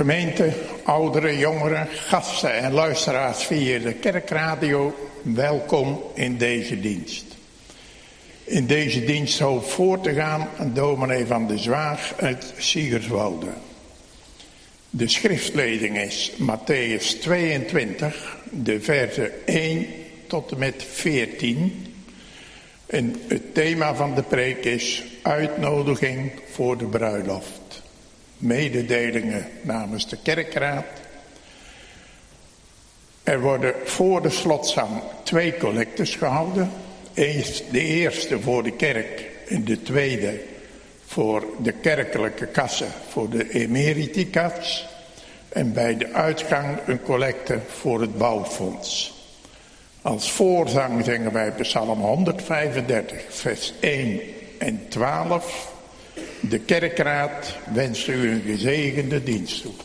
Gemeente, ouderen, jongeren, gasten en luisteraars via de kerkradio, welkom in deze dienst. In deze dienst hoopt voor te gaan dominee van de Zwaag uit Siegerswoude. De schriftlezing is Mattheüs 22, de versen 1 tot en met 14. En het thema van de preek is uitnodiging voor de bruiloft. Mededelingen namens de kerkraad. Er worden voor de slotzang 2 collectes gehouden. De eerste voor de kerk en de tweede voor de kerkelijke kassen voor de emeritikas. En bij de uitgang een collecte voor het bouwfonds. Als voorzang zingen wij Psalm 135, vers 1 en 12. De kerkraad wenst u een gezegende dienst toe.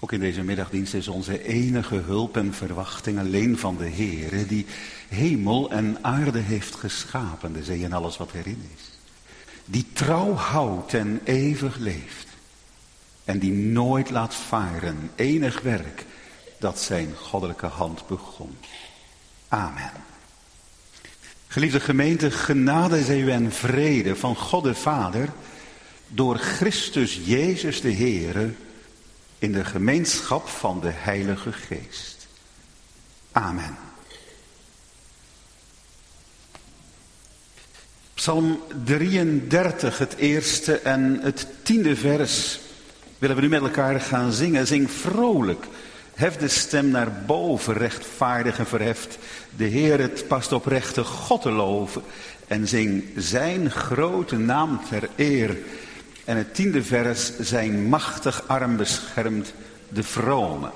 Ook in deze middagdienst is onze enige hulp en verwachting alleen van de Heere, die hemel en aarde heeft geschapen, de zee en alles wat erin is. Die trouw houdt en eeuwig leeft. En die nooit laat varen enig werk dat zijn goddelijke hand begon. Amen. Geliefde gemeente, genade zij u en vrede van God de Vader, door Christus Jezus de Heere, in de gemeenschap van de Heilige Geest. Amen. Psalm 33, het eerste en het 10e vers, willen we nu met elkaar gaan zingen. Zing vrolijk, hef de stem naar boven, rechtvaardig en verheft. De Heer, het past oprechte God te loven. En zing zijn grote naam ter eer. En het 10e vers, zijn machtig arm beschermt de vrome.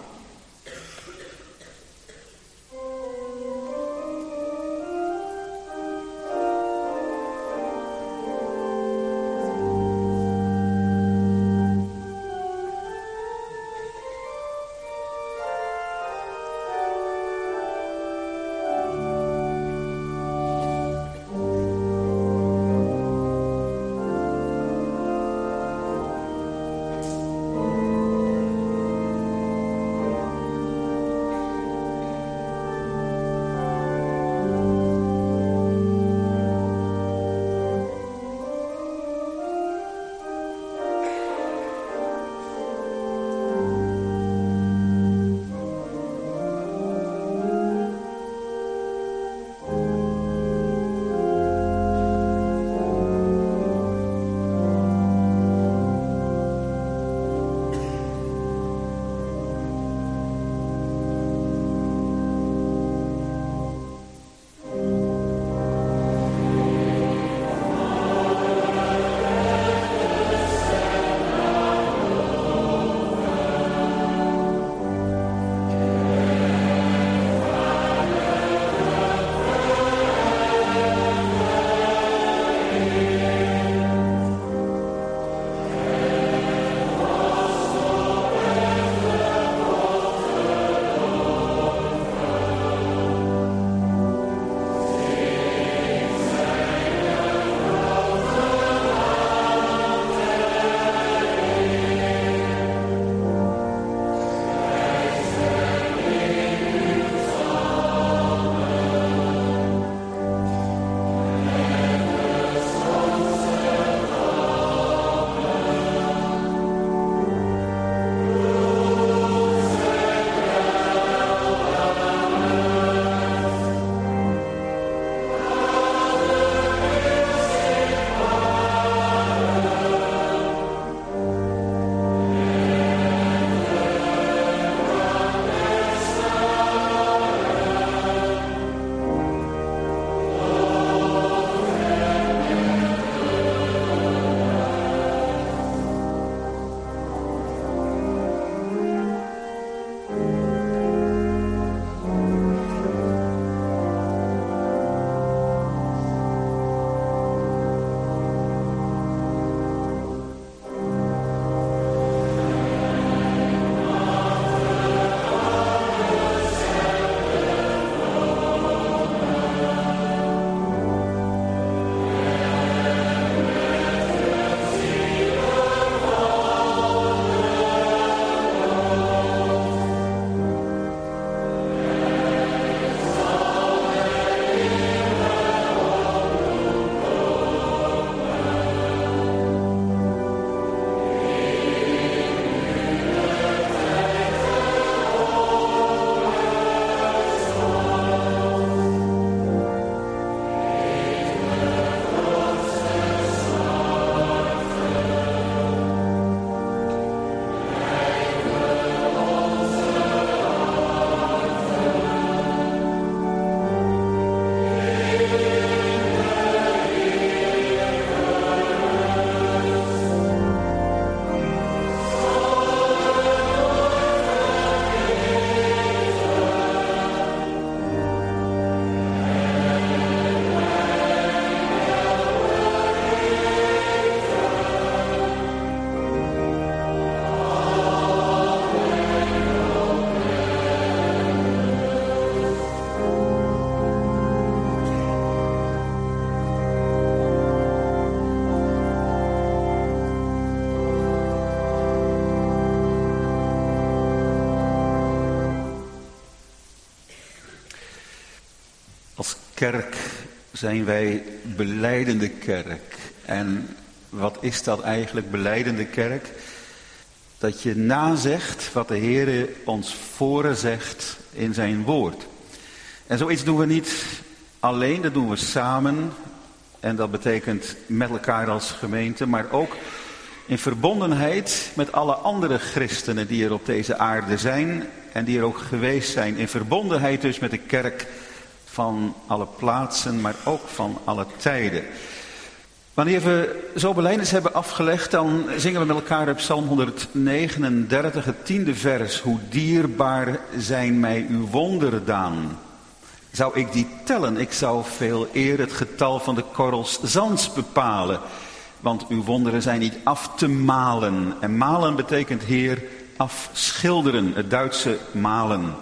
kerk zijn wij belijdende kerk. En wat is dat eigenlijk, belijdende kerk? Dat je nazegt wat de Heer ons voorzegt in zijn woord. En zoiets doen we niet alleen, dat doen we samen. En dat betekent met elkaar als gemeente, maar ook in verbondenheid met alle andere christenen die er op deze aarde zijn en die er ook geweest zijn. In verbondenheid dus met de kerk van alle plaatsen, maar ook van alle tijden. Wanneer we zo belijdenis hebben afgelegd, dan zingen we met elkaar op Psalm 139, het 10e vers. Hoe dierbaar zijn mij uw wonderdaan. Zou ik die tellen, ik zou veel eer het getal van de korrels zands bepalen. Want uw wonderen zijn niet af te malen. En malen betekent, Heer, afschilderen, het Duitse malen.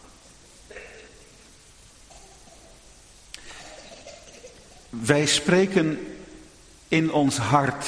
Wij spreken in ons hart.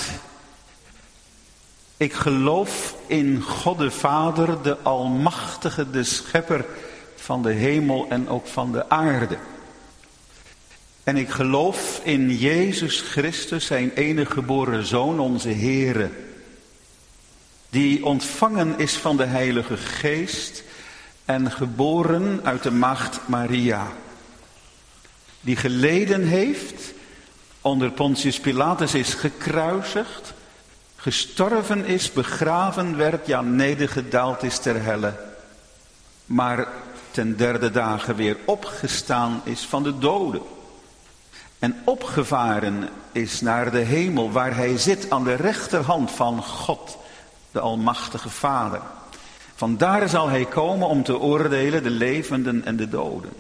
Ik geloof in God de Vader, de Almachtige, de Schepper van de hemel en ook van de aarde. En ik geloof in Jezus Christus, zijn enige geboren Zoon, onze Heere, die ontvangen is van de Heilige Geest en geboren uit de maagd Maria, die geleden heeft, onder Pontius Pilatus is gekruisigd, gestorven is, begraven werd, ja nedergedaald is ter helle, maar ten derde dagen weer opgestaan is van de doden. En opgevaren is naar de hemel, waar hij zit aan de rechterhand van God, de Almachtige Vader. Vandaar zal hij komen om te oordelen de levenden en de doden.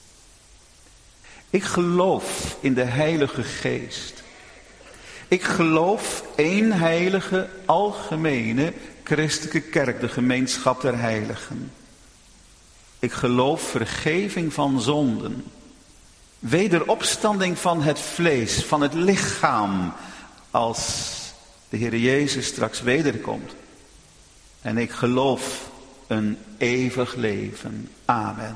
Ik geloof in de Heilige Geest. Ik geloof één heilige, algemene, christelijke kerk, de gemeenschap der heiligen. Ik geloof vergeving van zonden. Wederopstanding van het vlees, van het lichaam, als de Heer Jezus straks wederkomt. En ik geloof een eeuwig leven. Amen.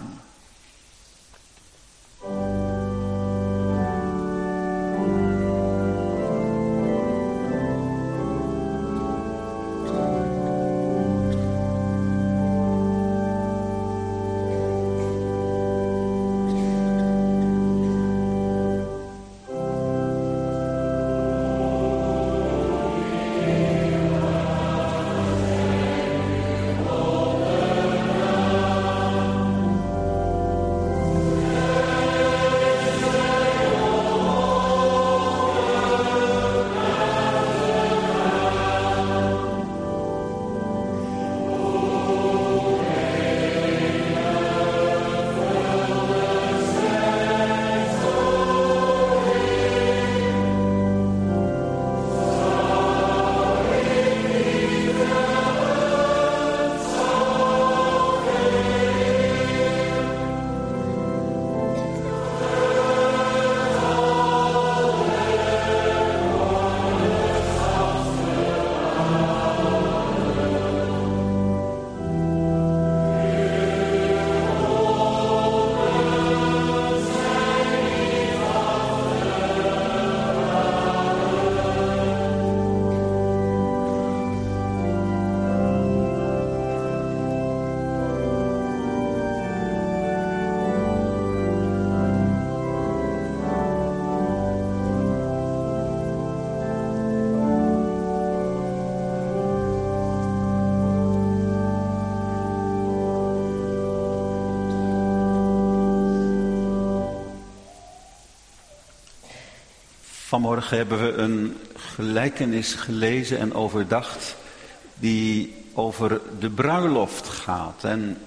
Vanmorgen hebben we een gelijkenis gelezen en overdacht die over de bruiloft gaat. En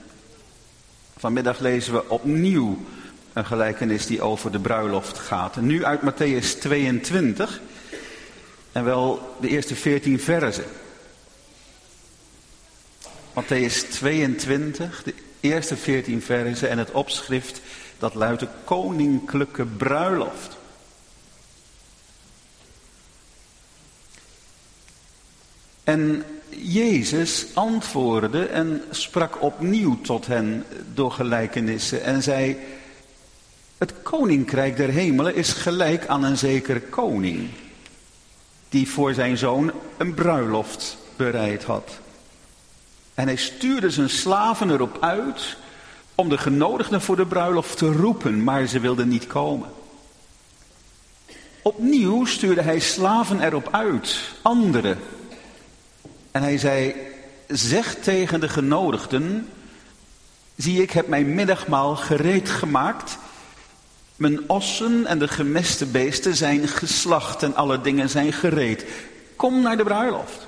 vanmiddag lezen we opnieuw een gelijkenis die over de bruiloft gaat. En nu uit Mattheüs 22 en wel de eerste 14 verzen. Mattheüs 22, de eerste 14 verzen en het opschrift dat luidt de koninklijke bruiloft. En Jezus antwoordde en sprak opnieuw tot hen door gelijkenissen en zei: Het koninkrijk der hemelen is gelijk aan een zekere koning, die voor zijn zoon een bruiloft bereid had. En hij stuurde zijn slaven erop uit om de genodigden voor de bruiloft te roepen, maar ze wilden niet komen. Opnieuw stuurde hij slaven erop uit, anderen. En hij zei, zeg tegen de genodigden, zie ik heb mijn middagmaal gereed gemaakt. Mijn ossen en de gemeste beesten zijn geslacht en alle dingen zijn gereed. Kom naar de bruiloft.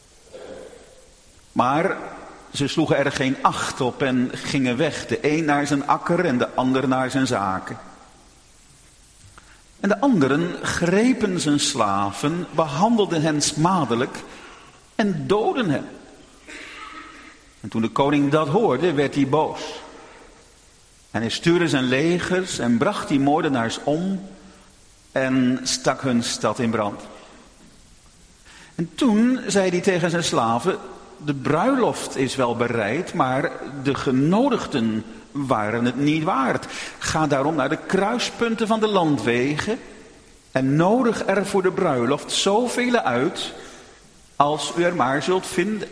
Maar ze sloegen er geen acht op en gingen weg. De een naar zijn akker en de ander naar zijn zaken. En de anderen grepen zijn slaven, behandelden hen smadelijk en doodden hen. En toen de koning dat hoorde, werd hij boos. En hij stuurde zijn legers en bracht die moordenaars om en stak hun stad in brand. En toen zei hij tegen zijn slaven, de bruiloft is wel bereid, maar de genodigden waren het niet waard. Ga daarom naar de kruispunten van de landwegen en nodig er voor de bruiloft zoveel uit als u er maar zult vinden.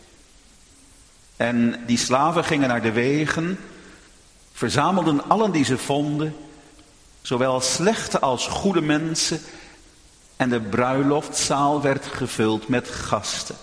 En die slaven gingen naar de wegen, verzamelden allen die ze vonden, zowel slechte als goede mensen, en de bruiloftzaal werd gevuld met gasten.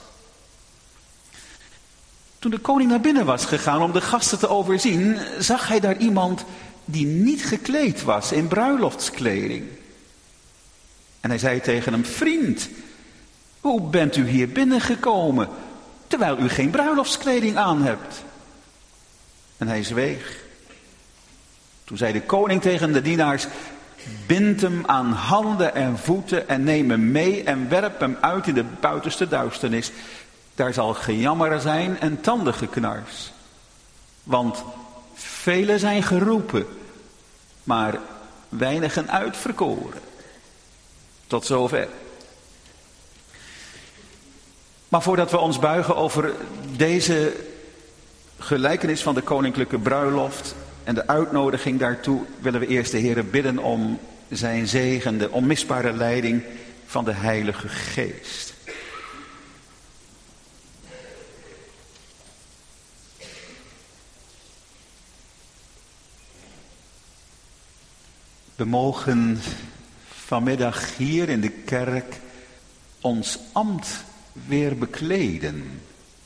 Toen de koning naar binnen was gegaan om de gasten te overzien, zag hij daar iemand die niet gekleed was in bruiloftskleding. En hij zei tegen hem, vriend, hoe bent u hier binnengekomen, terwijl u geen bruiloftskleding aan hebt? En hij zweeg. Toen zei de koning tegen de dienaars, bind hem aan handen en voeten en neem hem mee en werp hem uit in de buitenste duisternis. Daar zal gejammer zijn en tandengeknars. Want velen zijn geroepen, maar weinigen uitverkoren. Tot zover. Maar voordat we ons buigen over deze gelijkenis van de koninklijke bruiloft en de uitnodiging daartoe, willen we eerst de Heere bidden om zijn zegen, de onmisbare leiding van de Heilige Geest. We mogen vanmiddag hier in de kerk ons ambt weer bekleden.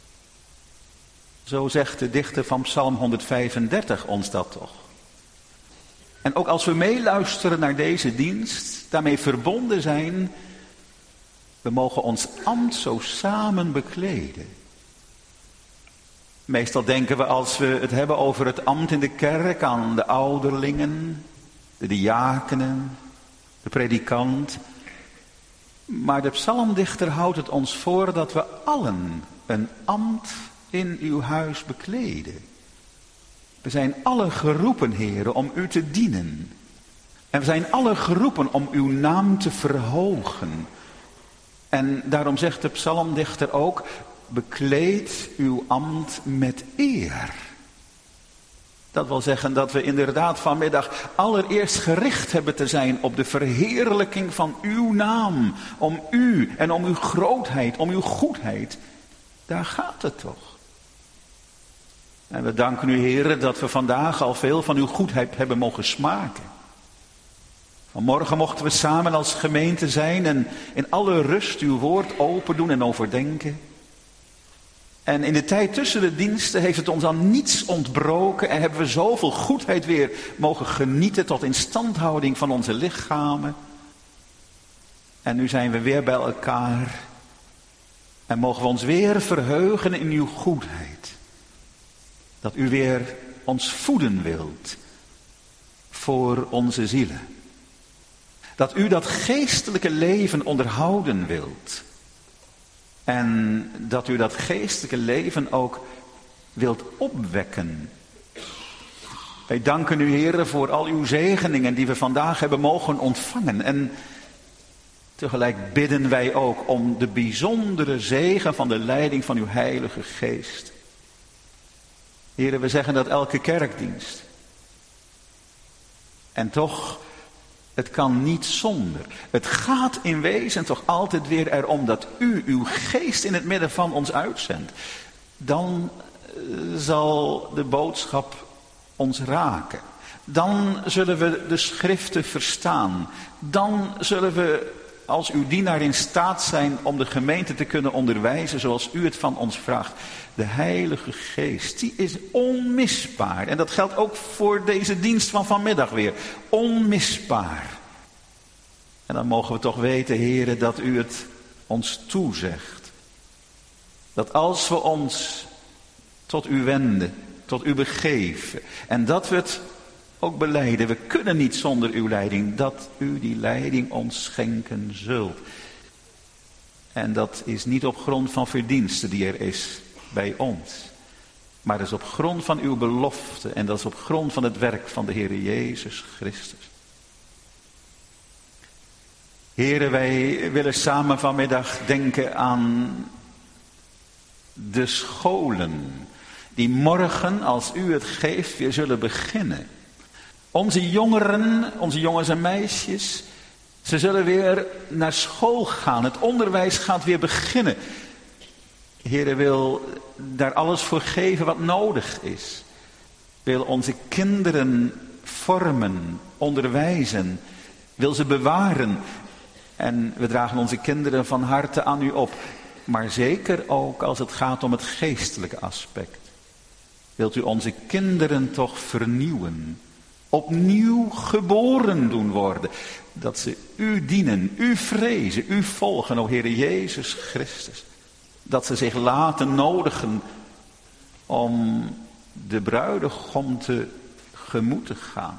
Zo zegt de dichter van Psalm 135 ons dat toch. En ook als we meeluisteren naar deze dienst, daarmee verbonden zijn, we mogen ons ambt zo samen bekleden. Meestal denken we als we het hebben over het ambt in de kerk aan de ouderlingen, de diakenen, de predikant. Maar de psalmdichter houdt het ons voor dat we allen een ambt in uw huis bekleden. We zijn alle geroepen, Heere, om u te dienen. En we zijn alle geroepen om uw naam te verhogen. En daarom zegt de psalmdichter ook, bekleed uw ambt met eer. Dat wil zeggen dat we inderdaad vanmiddag allereerst gericht hebben te zijn op de verheerlijking van uw naam. Om u en om uw grootheid, om uw goedheid. Daar gaat het toch. En we danken u, Heere, dat we vandaag al veel van uw goedheid hebben mogen smaken. Vanmorgen mochten we samen als gemeente zijn en in alle rust uw woord open doen en overdenken. En in de tijd tussen de diensten heeft het ons aan niets ontbroken en hebben we zoveel goedheid weer mogen genieten tot instandhouding van onze lichamen. En nu zijn we weer bij elkaar en mogen we ons weer verheugen in uw goedheid. Dat u weer ons voeden wilt voor onze zielen. Dat u dat geestelijke leven onderhouden wilt. En dat u dat geestelijke leven ook wilt opwekken. Wij danken u, Heere, voor al uw zegeningen die we vandaag hebben mogen ontvangen. En tegelijk bidden wij ook om de bijzondere zegen van de leiding van uw Heilige Geest. Heere, we zeggen dat elke kerkdienst. En toch, het kan niet zonder. Het gaat in wezen toch altijd weer erom dat u uw geest in het midden van ons uitzendt. Dan zal de boodschap ons raken. Dan zullen we de schriften verstaan. Dan zullen we als uw dienaar in staat zijn om de gemeente te kunnen onderwijzen zoals u het van ons vraagt. De Heilige Geest, die is onmisbaar. En dat geldt ook voor deze dienst van vanmiddag weer. Onmisbaar. En dan mogen we toch weten, Heere, dat u het ons toezegt. Dat als we ons tot u wenden, tot u begeven. En dat we het ook belijden. We kunnen niet zonder uw leiding. Dat u die leiding ons schenken zult. En dat is niet op grond van verdienste die er is bij ons. Maar dat is op grond van uw belofte. En dat is op grond van het werk van de Heer Jezus Christus. Heren, wij willen samen vanmiddag denken aan de scholen. Die morgen, als u het geeft, weer zullen beginnen. Onze jongeren, onze jongens en meisjes, ze zullen weer naar school gaan. Het onderwijs gaat weer beginnen. Heere wil daar alles voor geven wat nodig is. Wil onze kinderen vormen, onderwijzen. Wil ze bewaren. En we dragen onze kinderen van harte aan u op. Maar zeker ook als het gaat om het geestelijke aspect. Wilt u onze kinderen toch vernieuwen. Opnieuw geboren doen worden. Dat ze u dienen, u vrezen, u volgen, o Heere Jezus Christus. Dat ze zich laten nodigen om de bruidegom tegemoet te gaan.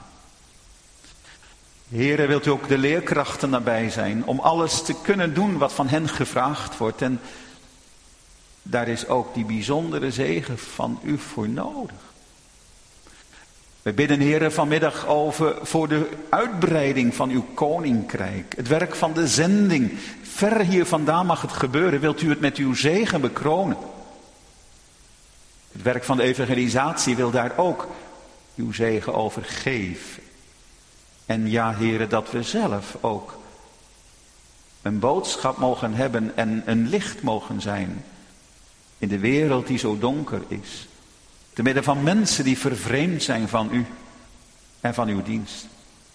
Heere, wilt u ook de leerkrachten nabij zijn om alles te kunnen doen wat van hen gevraagd wordt. En daar is ook die bijzondere zegen van u voor nodig. We bidden, Heere, vanmiddag voor de uitbreiding van uw koninkrijk. Het werk van de zending. Ver hier vandaan mag het gebeuren. Wilt u het met uw zegen bekronen? Het werk van de evangelisatie wil daar ook uw zegen over geven. En ja, Heere, dat we zelf ook een boodschap mogen hebben en een licht mogen zijn in de wereld die zo donker is. Te midden van mensen die vervreemd zijn van u en van uw dienst.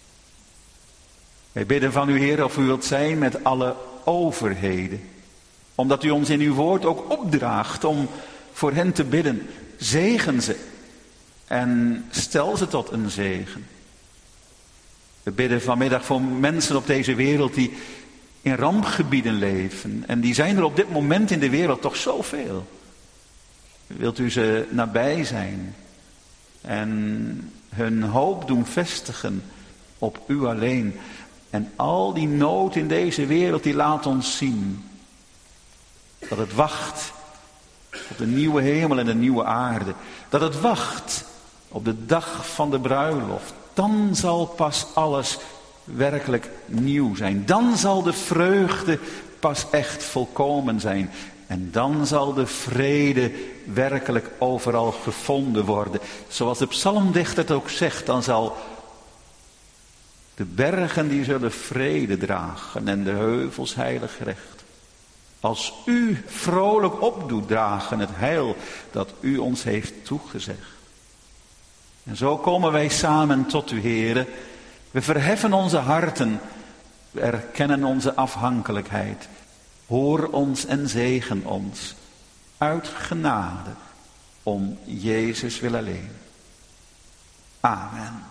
Wij bidden van u, Heer, of u wilt zijn met alle overheden. Omdat u ons in uw woord ook opdraagt om voor hen te bidden. Zegen ze en stel ze tot een zegen. We bidden vanmiddag voor mensen op deze wereld die in rampgebieden leven. En die zijn er op dit moment in de wereld toch zoveel. Wilt u ze nabij zijn en hun hoop doen vestigen op u alleen. En al die nood in deze wereld die laat ons zien dat het wacht op de nieuwe hemel en de nieuwe aarde. Dat het wacht op de dag van de bruiloft. Dan zal pas alles werkelijk nieuw zijn. Dan zal de vreugde pas echt volkomen zijn. En dan zal de vrede werkelijk overal gevonden worden. Zoals de psalmdichter het ook zegt, dan zal de bergen die zullen vrede dragen en de heuvels heilig recht. Als u vrolijk opdoet dragen het heil dat u ons heeft toegezegd. En zo komen wij samen tot u, Heere. We verheffen onze harten. We erkennen onze afhankelijkheid. Hoor ons en zegen ons. Uit genade. Om Jezus wil alleen. Amen.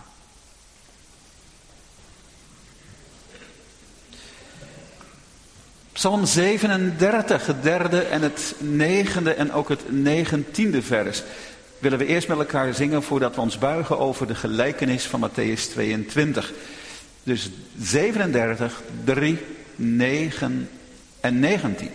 Psalm 37, het derde en het negende en ook het 19e vers. Willen we eerst met elkaar zingen voordat we ons buigen over de gelijkenis van Mattheüs 22. Dus 37, 3, 9 en 19.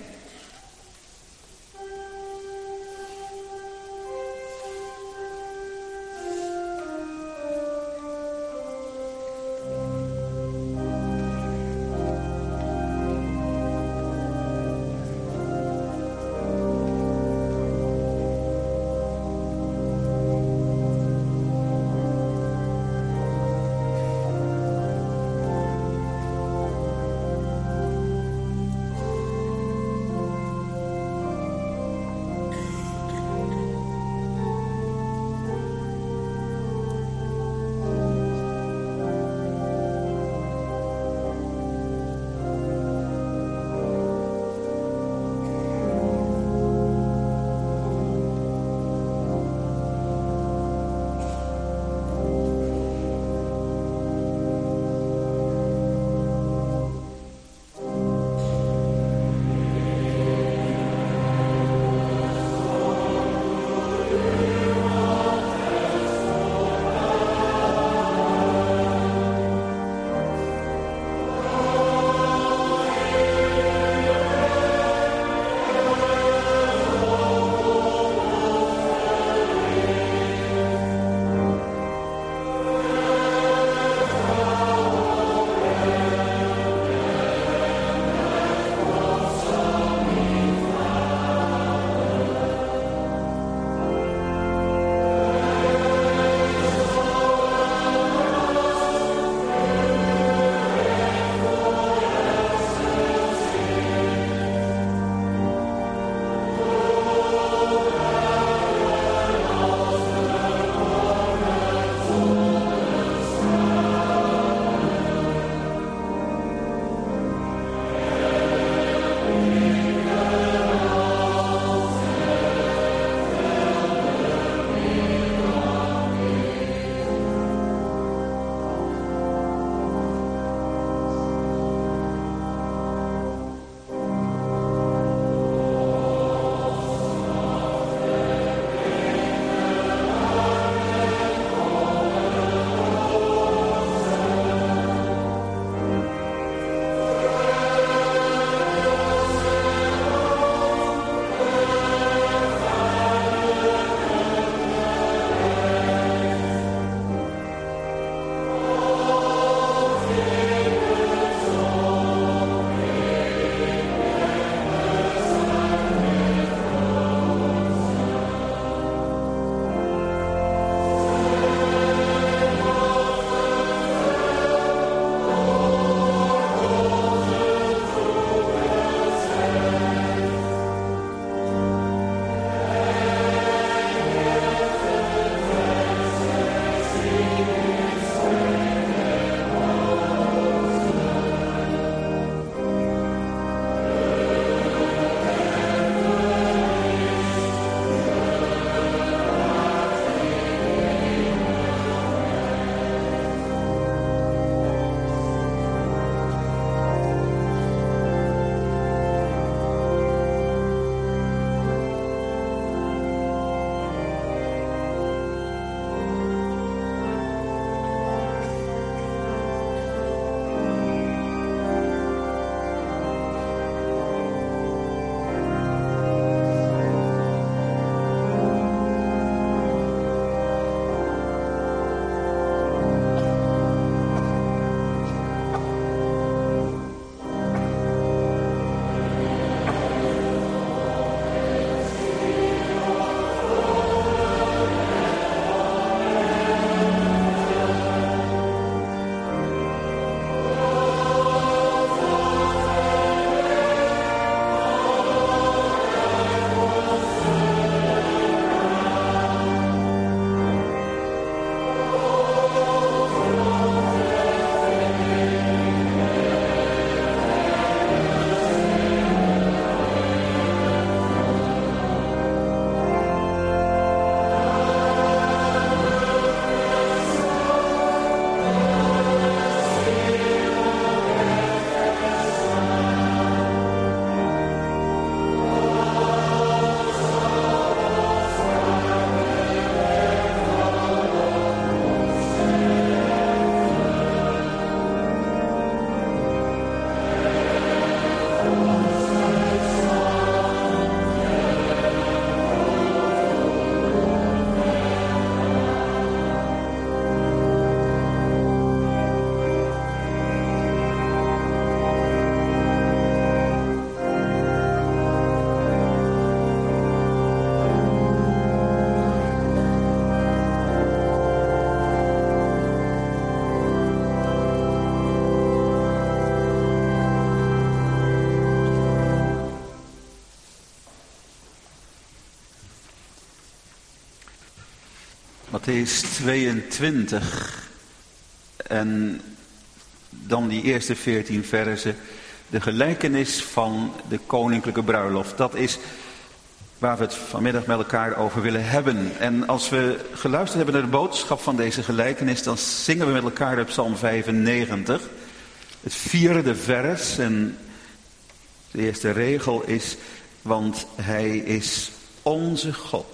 Mattheüs 22 en dan die eerste 14 verzen. De gelijkenis van de koninklijke bruiloft. Dat is waar we het vanmiddag met elkaar over willen hebben. En als we geluisterd hebben naar de boodschap van deze gelijkenis, dan zingen we met elkaar op Psalm 95. Het 4e vers en de eerste regel is: want hij is onze God.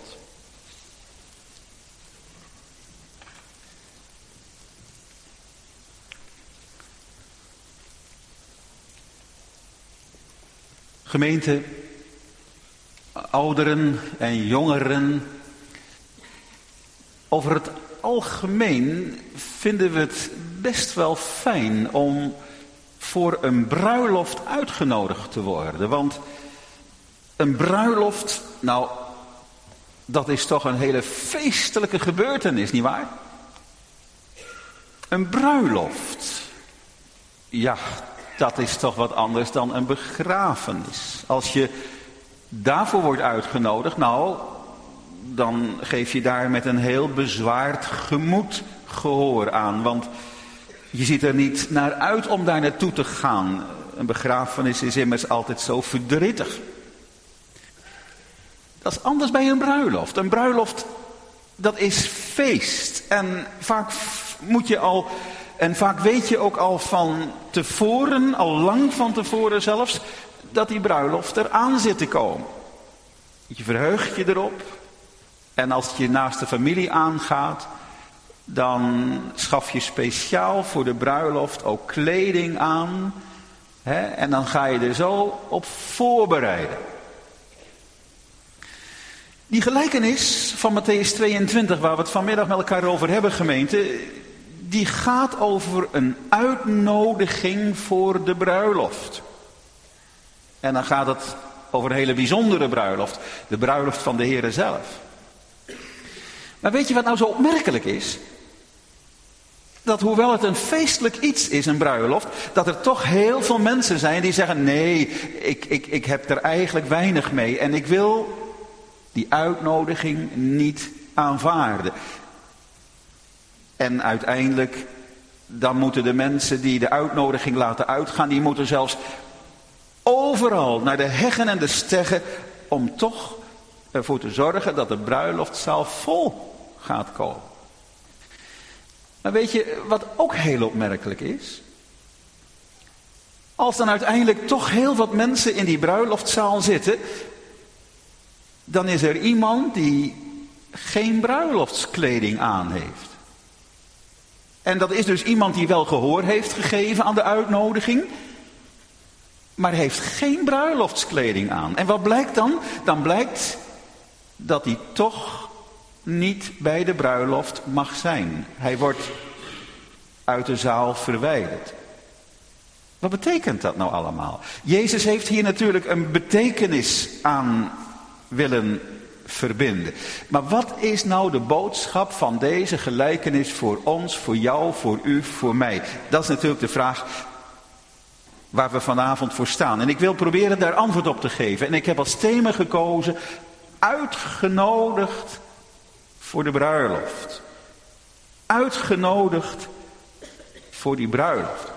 Gemeente, ouderen en jongeren, over het algemeen vinden we het best wel fijn om voor een bruiloft uitgenodigd te worden. Want een bruiloft, nou, dat is toch een hele feestelijke gebeurtenis, nietwaar? Een bruiloft, ja, dat is toch wat anders dan een begrafenis. Als je daarvoor wordt uitgenodigd, nou, dan geef je daar met een heel bezwaard gemoed gehoor aan. Want je ziet er niet naar uit om daar naartoe te gaan. Een begrafenis is immers altijd zo verdrietig. Dat is anders bij een bruiloft. Een bruiloft, dat is feest. En vaak moet je al... En vaak weet je ook al van tevoren, al lang van tevoren zelfs, dat die bruiloft eraan zit te komen. Je verheugt je erop. En als je naast de familie aangaat, dan schaf je speciaal voor de bruiloft ook kleding aan. En dan ga je er zo op voorbereiden. Die gelijkenis van Mattheüs 22, waar we het vanmiddag met elkaar over hebben, gemeente, die gaat over een uitnodiging voor de bruiloft. En dan gaat het over een hele bijzondere bruiloft. De bruiloft van de Heere zelf. Maar weet je wat nou zo opmerkelijk is? Dat hoewel het een feestelijk iets is, een bruiloft, dat er toch heel veel mensen zijn die zeggen: nee, ik heb er eigenlijk weinig mee. En ik wil die uitnodiging niet aanvaarden. En uiteindelijk, dan moeten de mensen die de uitnodiging laten uitgaan, die moeten zelfs overal naar de heggen en de steggen om toch ervoor te zorgen dat de bruiloftzaal vol gaat komen. Maar weet je wat ook heel opmerkelijk is? Als dan uiteindelijk toch heel wat mensen in die bruiloftzaal zitten, dan is er iemand die geen bruiloftskleding aan heeft. En dat is dus iemand die wel gehoor heeft gegeven aan de uitnodiging, maar heeft geen bruiloftskleding aan. En wat blijkt dan? Dan blijkt dat hij toch niet bij de bruiloft mag zijn. Hij wordt uit de zaal verwijderd. Wat betekent dat nou allemaal? Jezus heeft hier natuurlijk een betekenis aan willen verbinden. Maar wat is nou de boodschap van deze gelijkenis voor ons, voor jou, voor u, voor mij? Dat is natuurlijk de vraag waar we vanavond voor staan. En ik wil proberen daar antwoord op te geven. En ik heb als thema gekozen: uitgenodigd voor de bruiloft. Uitgenodigd voor die bruiloft.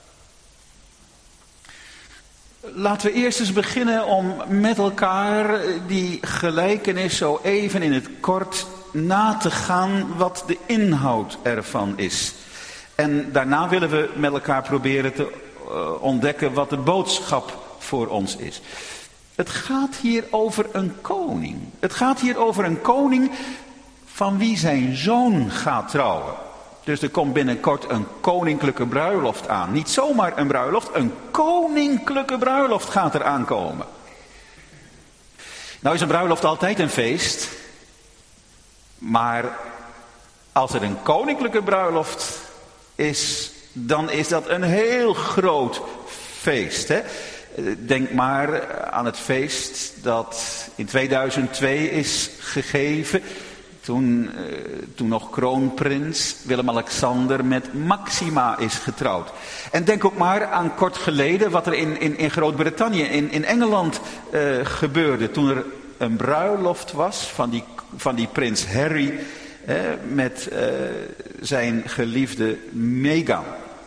Laten we eerst eens beginnen om met elkaar die gelijkenis zo even in het kort na te gaan wat de inhoud ervan is. En daarna willen we met elkaar proberen te ontdekken wat de boodschap voor ons is. Het gaat hier over een koning. Het gaat hier over een koning van wie zijn zoon gaat trouwen. Dus er komt binnenkort een koninklijke bruiloft aan. Niet zomaar een bruiloft, een koninklijke bruiloft gaat er aankomen. Nou is een bruiloft altijd een feest. Maar als er een koninklijke bruiloft is, dan is dat een heel groot feest. Hè? Denk maar aan het feest dat in 2002 is gegeven. Toen nog kroonprins Willem-Alexander met Maxima is getrouwd. En denk ook maar aan kort geleden wat er in Groot-Brittannië, in Engeland gebeurde. Toen er een bruiloft was van die prins Harry met zijn geliefde Meghan.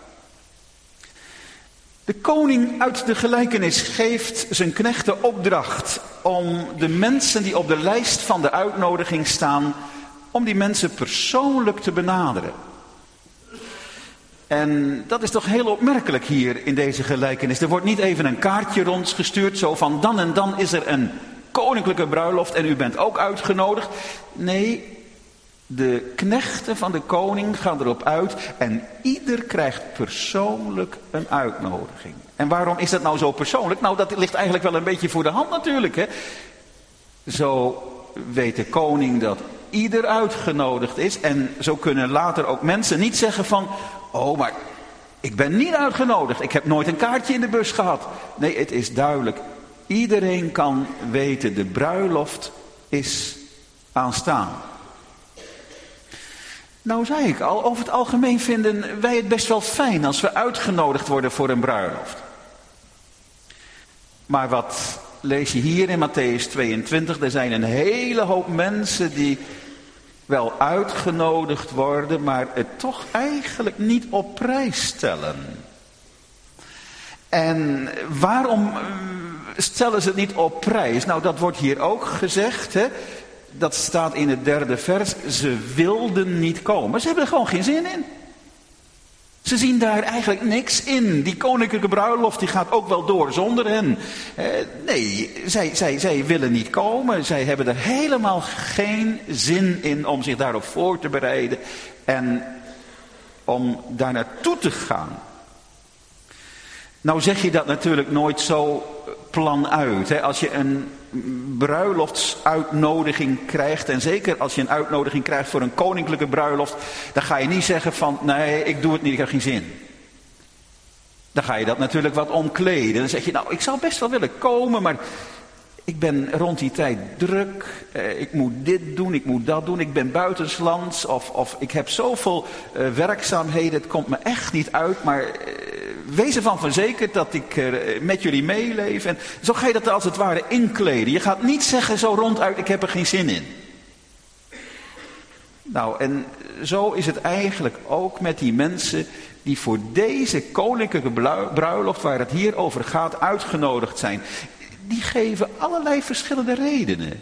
De koning uit de gelijkenis geeft zijn knechten opdracht om de mensen die op de lijst van de uitnodiging staan, om die mensen persoonlijk te benaderen. En dat is toch heel opmerkelijk hier in deze gelijkenis. Er wordt niet even een kaartje rondgestuurd, zo van dan en dan is er een koninklijke bruiloft en u bent ook uitgenodigd. Nee, de knechten van de koning gaan erop uit en ieder krijgt persoonlijk een uitnodiging. En waarom is dat nou zo persoonlijk? Nou, dat ligt eigenlijk wel een beetje voor de hand natuurlijk, hè. Zo weet de koning dat ieder uitgenodigd is en zo kunnen later ook mensen niet zeggen van, oh, maar ik ben niet uitgenodigd, ik heb nooit een kaartje in de bus gehad. Nee, het is duidelijk. Iedereen kan weten, de bruiloft is aanstaan. Nou zei ik al, over het algemeen vinden wij het best wel fijn als we uitgenodigd worden voor een bruiloft. Maar wat lees je hier in Mattheüs 22? Er zijn een hele hoop mensen die wel uitgenodigd worden, maar het toch eigenlijk niet op prijs stellen. En waarom stellen ze het niet op prijs? Nou, dat wordt hier ook gezegd, hè. Dat staat in het 3e vers. Ze wilden niet komen. Ze hebben er gewoon geen zin in. Ze zien daar eigenlijk niks in. Die koninklijke bruiloft die gaat ook wel door zonder hen. Nee, zij willen niet komen. Zij hebben er helemaal geen zin in om zich daarop voor te bereiden. En om daar naartoe te gaan. Nou zeg je dat natuurlijk nooit zo plan uit. Hè? Als je een bruiloftsuitnodiging krijgt, en zeker als je een uitnodiging krijgt voor een koninklijke bruiloft, dan ga je niet zeggen van, nee, ik doe het niet, ik heb geen zin. Dan ga je dat natuurlijk wat omkleden. Dan zeg je, nou, ik zou best wel willen komen, maar ik ben rond die tijd druk. Ik moet dit doen, ik moet dat doen. Ik ben buitenslands of ik heb zoveel werkzaamheden. Het komt me echt niet uit, maar wees ervan verzekerd dat ik met jullie meeleef. En zo ga je dat als het ware inkleden. Je gaat niet zeggen zo ronduit, ik heb er geen zin in. Nou, en zo is het eigenlijk ook met die mensen die voor deze koninklijke bruiloft, waar het hier over gaat, uitgenodigd zijn. Die geven allerlei verschillende redenen.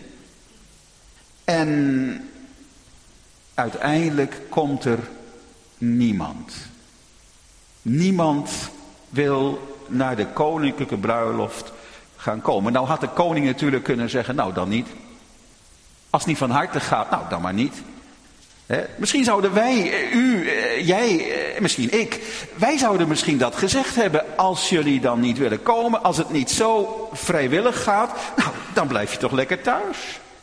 En uiteindelijk komt er niemand. Niemand wil naar de koninklijke bruiloft gaan komen. Nou had de koning natuurlijk kunnen zeggen, nou dan niet. Als het niet van harte gaat, nou dan maar niet. Misschien zouden wij, u, jij, misschien ik, wij zouden misschien dat gezegd hebben. Als jullie dan niet willen komen, als het niet zo vrijwillig gaat, nou dan blijf je toch lekker thuis.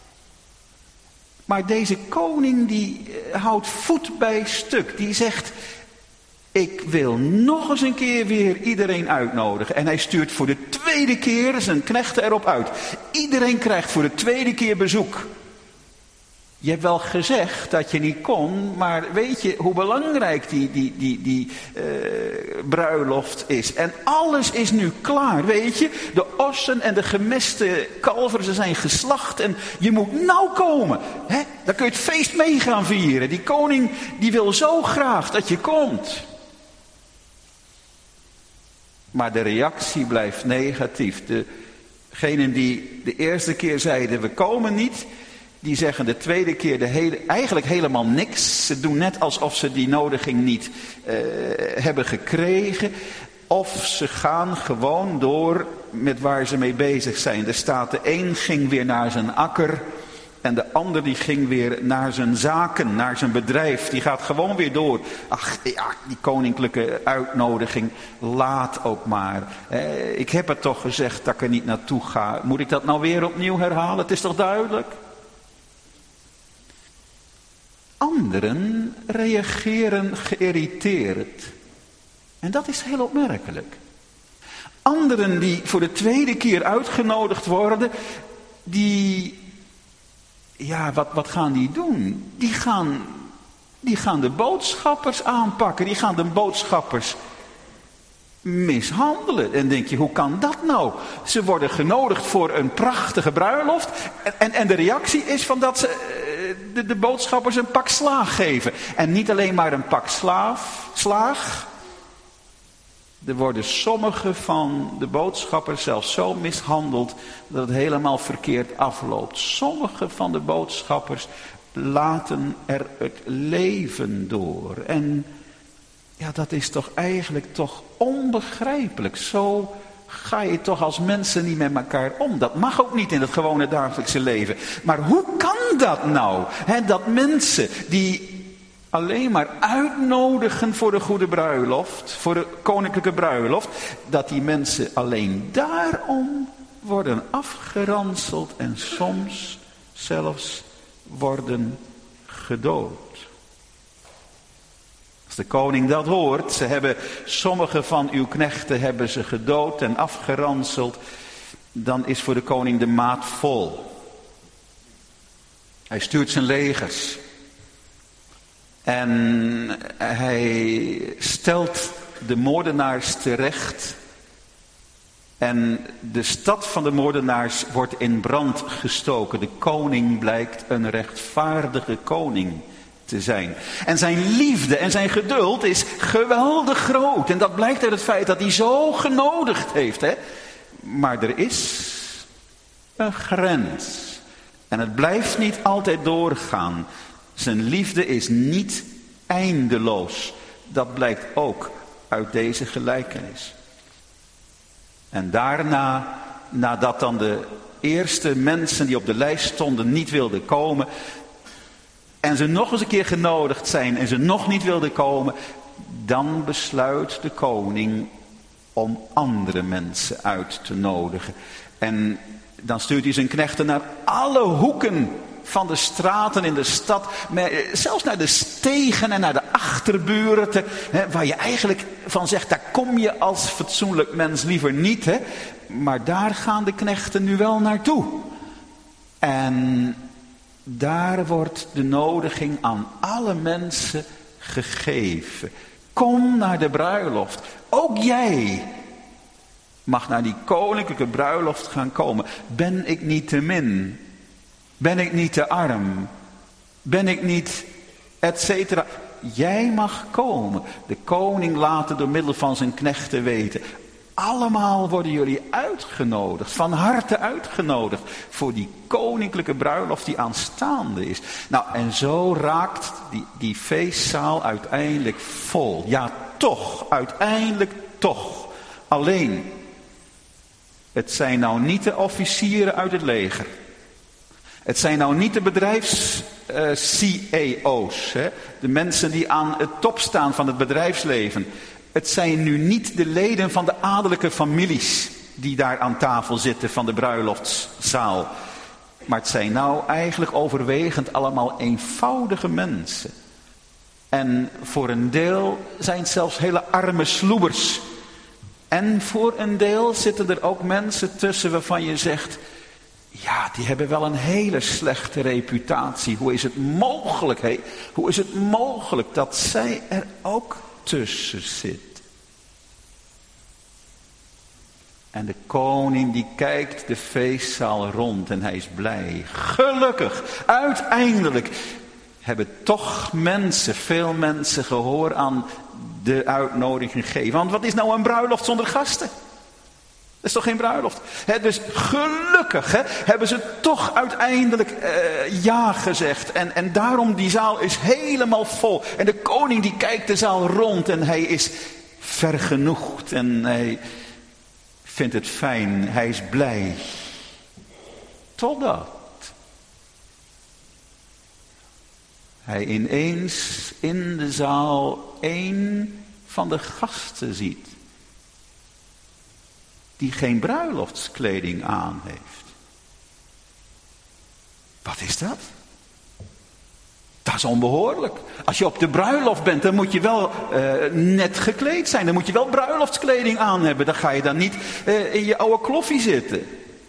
Maar deze koning die houdt voet bij stuk. Die zegt, ik wil nog eens een keer weer iedereen uitnodigen. En hij stuurt voor de 2e keer zijn knechten erop uit. Iedereen krijgt voor de 2e keer bezoek. Je hebt wel gezegd dat je niet kon, maar weet je hoe belangrijk die bruiloft is. En alles is nu klaar, weet je. De ossen en de gemeste kalveren, ze zijn geslacht en je moet nou komen. Hè? Dan kun je het feest mee gaan vieren. Die koning die wil zo graag dat je komt. Maar de reactie blijft negatief. Degenen die de eerste keer zeiden, we komen niet, die zeggen de 2e keer eigenlijk helemaal niks. Ze doen net alsof ze die nodiging niet hebben gekregen. Of ze gaan gewoon door met waar ze mee bezig zijn. Er staat, de een ging weer naar zijn akker. En de ander die ging weer naar zijn zaken, naar zijn bedrijf. Die gaat gewoon weer door. Ach ja, die koninklijke uitnodiging, laat ook maar. Ik heb het toch gezegd dat ik er niet naartoe ga. Moet ik dat nou weer opnieuw herhalen? Het is toch duidelijk? Anderen reageren geïrriteerd. En dat is heel opmerkelijk. Anderen die voor de 2e keer uitgenodigd worden, wat gaan die doen? Die gaan de boodschappers aanpakken. Die gaan de boodschappers mishandelen. En denk je, hoe kan dat nou? Ze worden genodigd voor een prachtige bruiloft. En de reactie is van dat ze de boodschappers een pak slaag geven. En niet alleen maar een pak slaag. Er worden sommige van de boodschappers zelfs zo mishandeld dat het helemaal verkeerd afloopt. Sommige van de boodschappers laten er het leven door. En ja, dat is toch eigenlijk toch onbegrijpelijk. Zo ga je toch als mensen niet met elkaar om. Dat mag ook niet in het gewone dagelijkse leven. Maar hoe kan dat nou? Dat mensen die alleen maar uitnodigen voor de goede bruiloft, voor de koninklijke bruiloft, dat die mensen alleen daarom worden afgeranseld en soms zelfs worden gedood. Als de koning dat hoort, sommige van uw knechten hebben ze gedood en afgeranseld, dan is voor de koning de maat vol. Hij stuurt zijn legers. En hij stelt de moordenaars terecht. En de stad van de moordenaars wordt in brand gestoken. De koning blijkt een rechtvaardige koning te zijn. En zijn liefde en zijn geduld is geweldig groot. En dat blijkt uit het feit dat hij zo genodigd heeft. Maar er is een grens. En het blijft niet altijd doorgaan. Zijn liefde is niet eindeloos. Dat blijkt ook uit deze gelijkenis. En daarna, nadat dan de eerste mensen die op de lijst stonden niet wilden komen, en ze nog eens een keer genodigd zijn en ze nog niet wilden komen, dan besluit de koning om andere mensen uit te nodigen. En dan stuurt hij zijn knechten naar alle hoeken van de straten in de stad, zelfs naar de stegen en naar de achterbuurten, waar je eigenlijk van zegt, daar kom je als fatsoenlijk mens liever niet. Maar daar gaan de knechten nu wel naartoe. En daar wordt de nodiging aan alle mensen gegeven. Kom naar de bruiloft. Ook jij mag naar die koninklijke bruiloft gaan komen. Ben ik niet te min? Ben ik niet te arm? Ben ik niet, et cetera? Jij mag komen. De koning laat het door middel van zijn knechten weten. Allemaal worden jullie uitgenodigd, van harte uitgenodigd, voor die koninklijke bruiloft die aanstaande is. Nou, en zo raakt die feestzaal uiteindelijk vol. Ja, toch, uiteindelijk toch. Alleen, het zijn nou niet de officieren uit het leger. Het zijn nou niet de bedrijfs-CEO's, de mensen die aan het top staan van het bedrijfsleven. Het zijn nu niet de leden van de adellijke families die daar aan tafel zitten van de bruiloftszaal. Maar het zijn nou eigenlijk overwegend allemaal eenvoudige mensen. En voor een deel zijn het zelfs hele arme sloebers. En voor een deel zitten er ook mensen tussen waarvan je zegt, ja, die hebben wel een hele slechte reputatie. Hoe is het mogelijk, Hoe is het mogelijk dat zij er ook tussen zit? En de koning die kijkt de feestzaal rond en hij is blij. Gelukkig, uiteindelijk hebben toch veel mensen gehoor aan de uitnodiging gegeven. Want wat is nou een bruiloft zonder gasten? Dat is toch geen bruiloft? Dus gelukkig hebben ze toch uiteindelijk ja gezegd. En daarom die zaal is helemaal vol. En de koning die kijkt de zaal rond en hij is vergenoegd. En hij vindt het fijn, hij is blij. Totdat hij ineens in de zaal één van de gasten ziet. Die geen bruiloftskleding aan heeft. Wat is dat? Dat is onbehoorlijk. Als je op de bruiloft bent, dan moet je wel net gekleed zijn. Dan moet je wel bruiloftskleding aan hebben. Dan ga je dan niet in je oude kloffie zitten.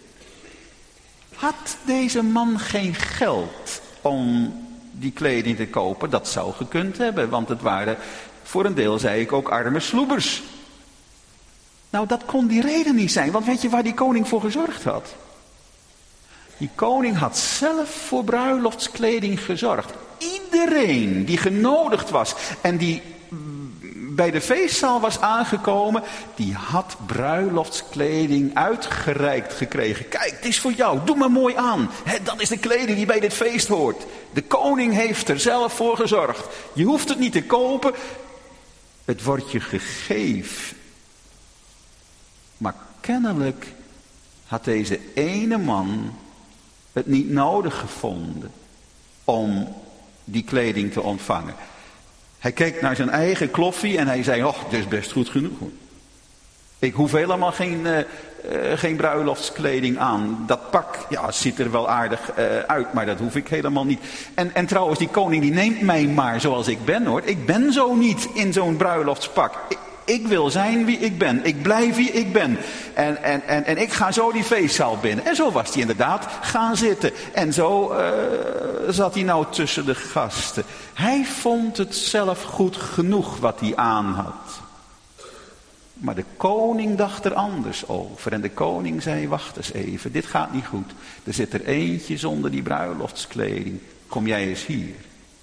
Had deze man geen geld om die kleding te kopen? Dat zou gekund hebben, want het waren voor een deel, zei ik, ook arme sloebers. Nou, dat kon die reden niet zijn, want weet je waar die koning voor gezorgd had? Die koning had zelf voor bruiloftskleding gezorgd. Iedereen die genodigd was en die bij de feestzaal was aangekomen, die had bruiloftskleding uitgereikt gekregen. Kijk, het is voor jou, doe maar mooi aan. Dat is de kleding die bij dit feest hoort. De koning heeft er zelf voor gezorgd. Je hoeft het niet te kopen, het wordt je gegeven. Maar kennelijk had deze ene man het niet nodig gevonden om die kleding te ontvangen. Hij keek naar zijn eigen kloffie en hij zei, dit is best goed genoeg. Ik hoef helemaal geen bruiloftskleding aan. Dat pak, ziet er wel aardig uit, maar dat hoef ik helemaal niet. En trouwens, die koning die neemt mij maar zoals ik ben, hoor. Ik ben zo niet in zo'n bruiloftspak. Ik wil zijn wie ik ben. Ik blijf wie ik ben. En ik ga zo die feestzaal binnen. En zo was hij inderdaad gaan zitten. En zo zat hij nou tussen de gasten. Hij vond het zelf goed genoeg wat hij aan had. Maar de koning dacht er anders over. En de koning zei, wacht eens even, dit gaat niet goed. Er zit er eentje zonder die bruiloftskleding. Kom jij eens hier.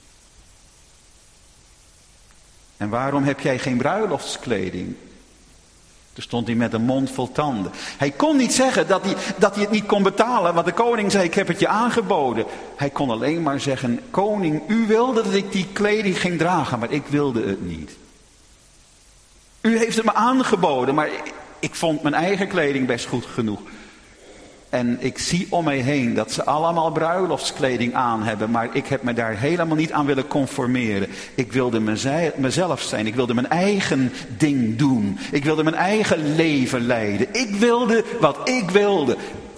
En waarom heb jij geen bruiloftskleding? Toen stond hij met een mond vol tanden. Hij kon niet zeggen dat hij het niet kon betalen, want de koning zei, ik heb het je aangeboden. Hij kon alleen maar zeggen, koning, u wilde dat ik die kleding ging dragen, maar ik wilde het niet. U heeft het me aangeboden, maar ik vond mijn eigen kleding best goed genoeg. En ik zie om mij heen dat ze allemaal bruiloftskleding aan hebben. Maar ik heb me daar helemaal niet aan willen conformeren. Ik wilde mezelf zijn. Ik wilde mijn eigen ding doen. Ik wilde mijn eigen leven leiden. Ik wilde wat ik wilde.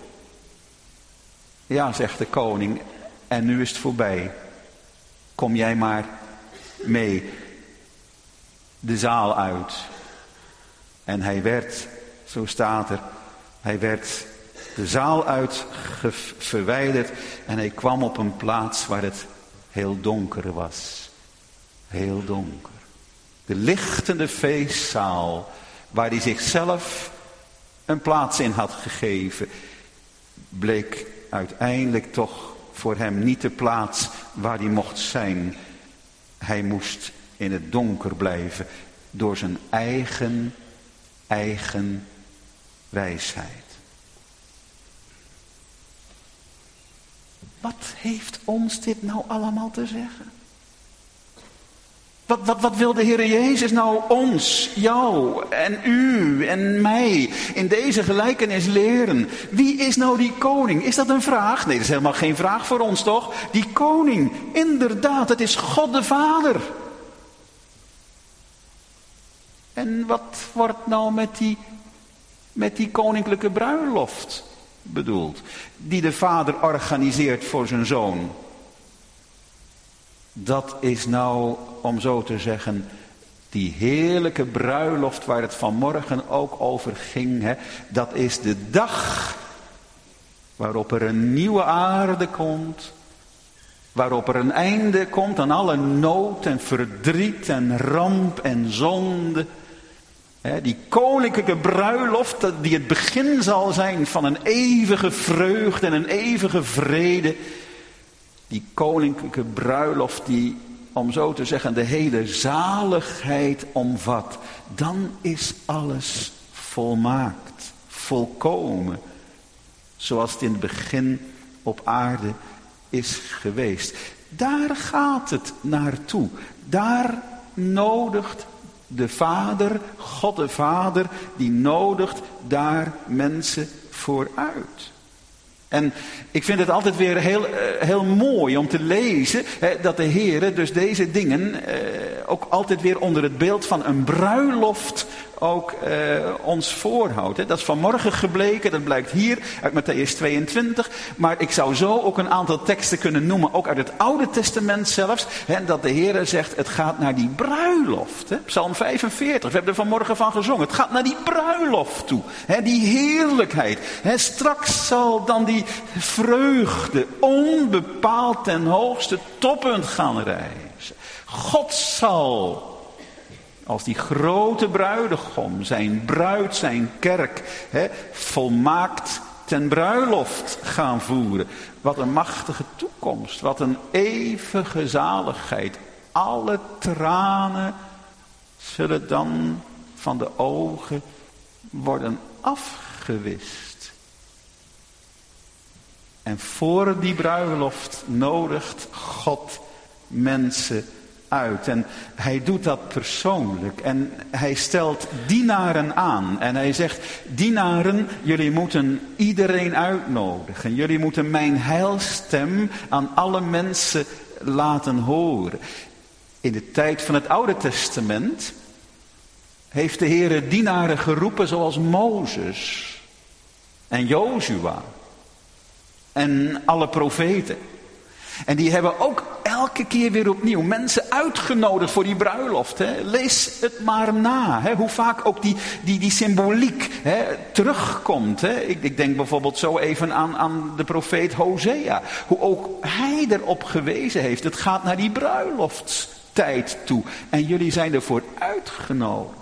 Ja, zegt de koning. En nu is het voorbij. Kom jij maar mee de zaal uit. En hij werd, zo staat er, hij werd de zaal uit verwijderd en hij kwam op een plaats waar het heel donker was. Heel donker. De lichtende feestzaal waar hij zichzelf een plaats in had gegeven, bleek uiteindelijk toch voor hem niet de plaats waar hij mocht zijn. Hij moest in het donker blijven door zijn eigen wijsheid. Wat heeft ons dit nou allemaal te zeggen? Wat wil de Heer Jezus nou ons, jou en u en mij in deze gelijkenis leren? Wie is nou die koning? Is dat een vraag? Nee, dat is helemaal geen vraag voor ons, toch? Die koning, inderdaad, het is God de Vader. En wat wordt nou met die koninklijke bruiloft bedoeld? Die de vader organiseert voor zijn zoon. Dat is nou, om zo te zeggen, die heerlijke bruiloft waar het vanmorgen ook over ging. Hè? Dat is de dag waarop er een nieuwe aarde komt. Waarop er een einde komt aan alle nood en verdriet en ramp en zonde. Die koninklijke bruiloft die het begin zal zijn van een eeuwige vreugde en een eeuwige vrede. Die koninklijke bruiloft die, om zo te zeggen, de hele zaligheid omvat. Dan is alles volmaakt, volkomen. Zoals het in het begin op aarde is geweest. Daar gaat het naartoe. Daar nodigt de Vader, God de Vader, die nodigt daar mensen voor uit. En ik vind het altijd weer heel mooi om te lezen dat de Heer dus deze dingen ook altijd weer onder het beeld van een bruiloft ook ons voorhoudt. Dat is vanmorgen gebleken, dat blijkt hier uit Mattheüs 22. Maar ik zou zo ook een aantal teksten kunnen noemen, ook uit het Oude Testament zelfs. Dat de Heer zegt, het gaat naar die bruiloft. Psalm 45, we hebben er vanmorgen van gezongen. Het gaat naar die bruiloft toe. Die heerlijkheid. Straks zal dan die vreugde onbepaald ten hoogste toppunt gaan reizen. God zal als die grote bruidegom zijn bruid, zijn kerk, volmaakt ten bruiloft gaan voeren. Wat een machtige toekomst, wat een eeuwige zaligheid. Alle tranen zullen dan van de ogen worden afgewist. En voor die bruiloft nodigt God mensen uit. En hij doet dat persoonlijk. En hij stelt dienaren aan. En hij zegt, dienaren, jullie moeten iedereen uitnodigen. Jullie moeten mijn heilstem aan alle mensen laten horen. In de tijd van het Oude Testament heeft de Heer dienaren geroepen zoals Mozes en Jozua en alle profeten. En die hebben ook elke keer weer opnieuw mensen uitgenodigd voor die bruiloft. Hè. Lees het maar na. Hè. Hoe vaak ook die symboliek terugkomt. Hè. Ik denk bijvoorbeeld zo even aan de profeet Hosea. Hoe ook hij erop gewezen heeft. Het gaat naar die bruiloftstijd toe. En jullie zijn ervoor uitgenodigd.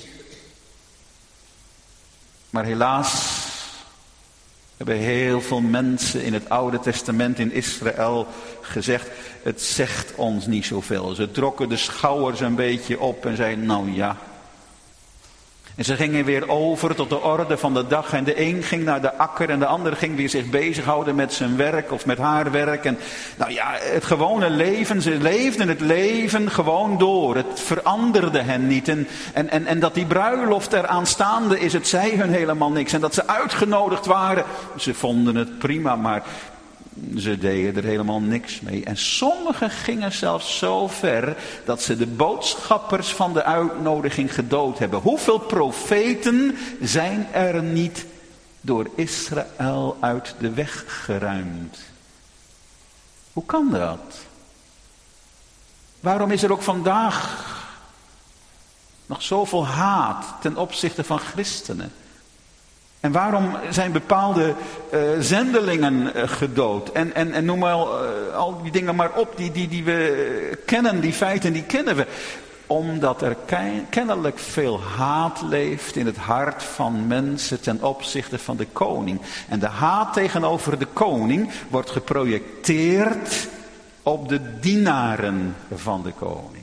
Maar helaas hebben heel veel mensen in het Oude Testament in Israël gezegd, het zegt ons niet zoveel. Ze trokken de schouders een beetje op en zeiden, nou ja. En ze gingen weer over tot de orde van de dag. En de een ging naar de akker en de ander ging weer zich bezighouden met zijn werk of met haar werk. En nou ja, het gewone leven, ze leefden het leven gewoon door. Het veranderde hen niet. En dat die bruiloft er aanstaande is, het zei hun helemaal niks. En dat ze uitgenodigd waren, ze vonden het prima, maar ze deden er helemaal niks mee. En sommigen gingen zelfs zo ver dat ze de boodschappers van de uitnodiging gedood hebben. Hoeveel profeten zijn er niet door Israël uit de weg geruimd? Hoe kan dat? Waarom is er ook vandaag nog zoveel haat ten opzichte van christenen? En waarom zijn bepaalde zendelingen gedood? En noem maar al die dingen maar op die we kennen, die feiten die kennen we. Omdat er kennelijk veel haat leeft in het hart van mensen ten opzichte van de koning. En de haat tegenover de koning wordt geprojecteerd op de dienaren van de koning.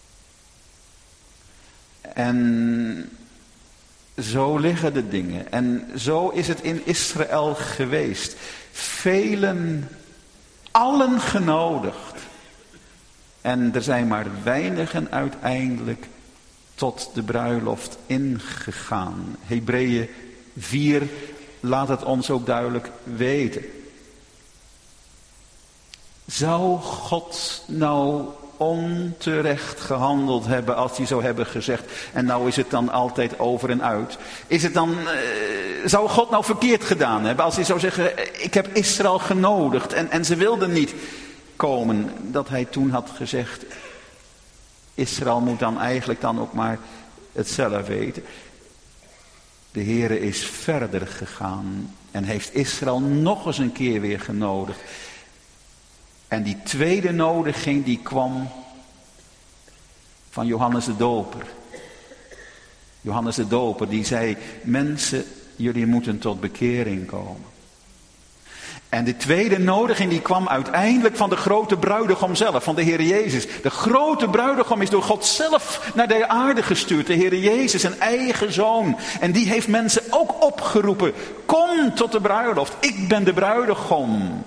En zo liggen de dingen. En zo is het in Israël geweest. Velen, allen genodigd. En er zijn maar weinigen uiteindelijk tot de bruiloft ingegaan. Hebreeën 4 laat het ons ook duidelijk weten. Zou God nou onterecht gehandeld hebben als hij zou hebben gezegd, en nou is het dan altijd over en uit? Is het dan, zou God nou verkeerd gedaan hebben als hij zou zeggen, ik heb Israël genodigd en ze wilden niet komen, dat hij toen had gezegd, Israël moet dan eigenlijk dan ook maar het zelf weten. De Heere is verder gegaan en heeft Israël nog eens een keer weer genodigd. En die tweede nodiging die kwam van Johannes de Doper. Johannes de Doper die zei, mensen, jullie moeten tot bekering komen. En de tweede nodiging die kwam uiteindelijk van de grote bruidegom zelf, van de Heer Jezus. De grote bruidegom is door God zelf naar de aarde gestuurd. De Heer Jezus, zijn eigen zoon. En die heeft mensen ook opgeroepen, kom tot de bruiloft, ik ben de bruidegom.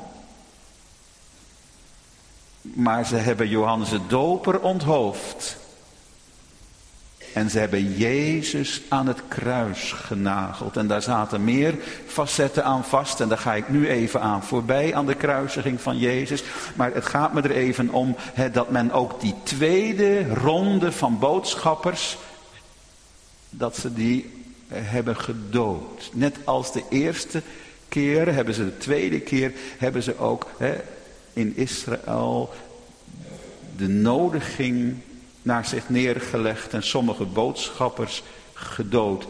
Maar ze hebben Johannes de Doper onthoofd. En ze hebben Jezus aan het kruis genageld. En daar zaten meer facetten aan vast. En daar ga ik nu even aan voorbij, aan de kruisiging van Jezus. Maar het gaat me er even om dat men ook die tweede ronde van boodschappers, dat ze die hebben gedood. Net als de eerste keer hebben ze de tweede keer, hebben ze ook in Israël de nodiging naar zich neergelegd en sommige boodschappers gedood.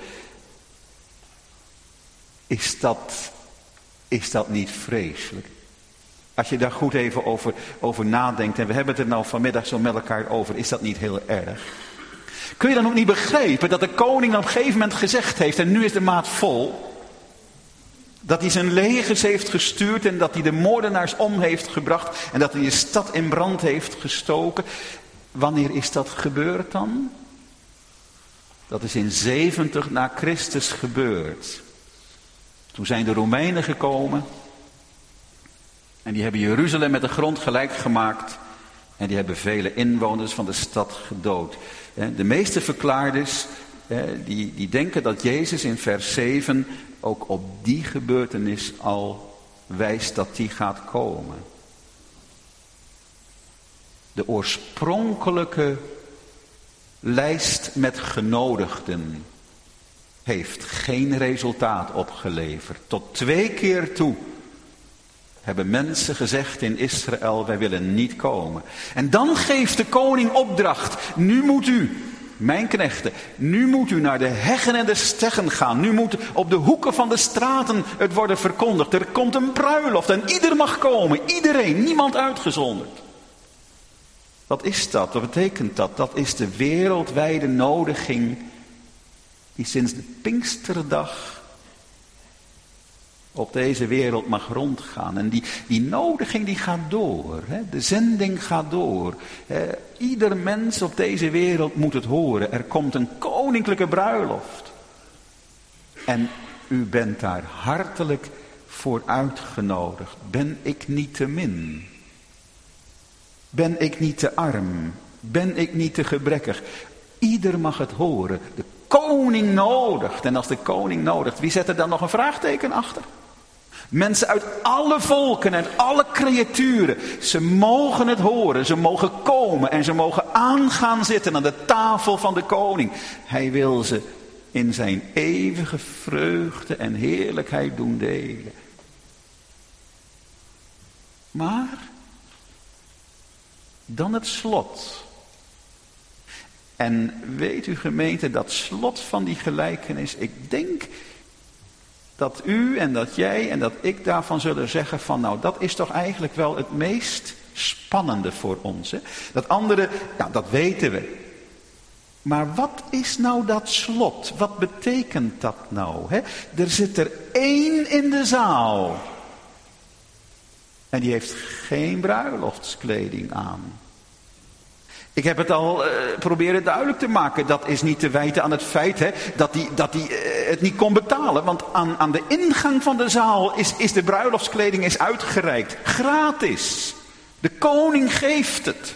Is dat niet vreselijk? Als je daar goed even over nadenkt, en we hebben het er nou vanmiddag zo met elkaar over, is dat niet heel erg? Kun je dan ook niet begrijpen dat de koning op een gegeven moment gezegd heeft, en nu is de maat vol, Dat hij zijn legers heeft gestuurd en dat hij de moordenaars om heeft gebracht en dat hij de stad in brand heeft gestoken. Wanneer is dat gebeurd dan? Dat is in 70 na Christus gebeurd. Toen zijn de Romeinen gekomen en die hebben Jeruzalem met de grond gelijk gemaakt en die hebben vele inwoners van de stad gedood. De meeste verklaarders die denken dat Jezus in vers 7 ook op die gebeurtenis al wijst dat die gaat komen. De oorspronkelijke lijst met genodigden heeft geen resultaat opgeleverd. Tot 2 keer toe hebben mensen gezegd in Israël, wij willen niet komen. En dan geeft de koning opdracht, nu moet u, mijn knechten, nu moet u naar de heggen en de steggen gaan. Nu moet op de hoeken van de straten het worden verkondigd. Er komt een bruiloft en ieder mag komen. Iedereen, niemand uitgezonderd. Wat is dat? Wat betekent dat? Dat is de wereldwijde nodiging die sinds de Pinksterdag op deze wereld mag rondgaan. En die nodiging die gaat door. De zending gaat door. Ieder mens op deze wereld moet het horen. Er komt een koninklijke bruiloft. En u bent daar hartelijk voor uitgenodigd. Ben ik niet te min? Ben ik niet te arm? Ben ik niet te gebrekkig? Ieder mag het horen. De koning nodigt. En als de koning nodigt, wie zet er dan nog een vraagteken achter? Mensen uit alle volken en alle creaturen. Ze mogen het horen. Ze mogen komen en ze mogen gaan zitten aan de tafel van de koning. Hij wil ze in zijn eeuwige vreugde en heerlijkheid doen delen. Maar dan het slot. En weet u gemeente, dat slot van die gelijkenis, ik denk dat u en dat jij en dat ik daarvan zullen zeggen van nou, dat is toch eigenlijk wel het meest spannende voor ons. Hè? Dat andere, nou dat weten we. Maar wat is nou dat slot? Wat betekent dat nou? Hè? Er zit er 1 in de zaal. En die heeft geen bruiloftskleding aan. Ik heb het al proberen duidelijk te maken. Dat is niet te wijten aan het feit dat hij het niet kon betalen. Want aan de ingang van de zaal is de bruiloftskleding is uitgereikt. Gratis. De koning geeft het.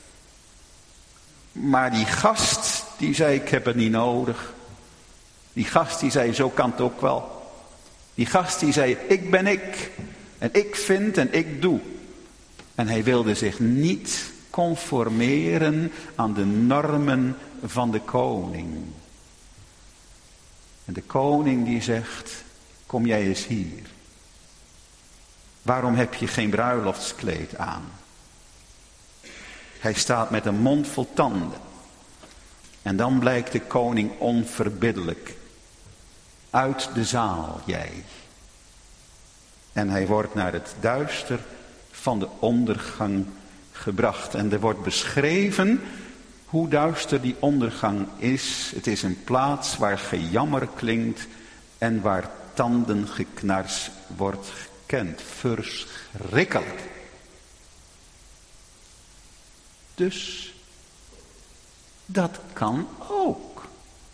Maar die gast die zei ik heb het niet nodig. Die gast die zei zo kan het ook wel. Die gast die zei ik ben ik. En ik vind en ik doe. En hij wilde zich niet conformeren aan de normen van de koning. En de koning die zegt, kom jij eens hier. Waarom heb je geen bruiloftskleed aan? Hij staat met een mond vol tanden. En dan blijkt de koning onverbiddelijk. Uit de zaal, jij. En hij wordt naar het duister van de ondergang gebracht. En er wordt beschreven hoe duister die ondergang is. Het is een plaats waar gejammer klinkt en waar tandengeknars wordt gekend. Verschrikkelijk. Dus dat kan ook.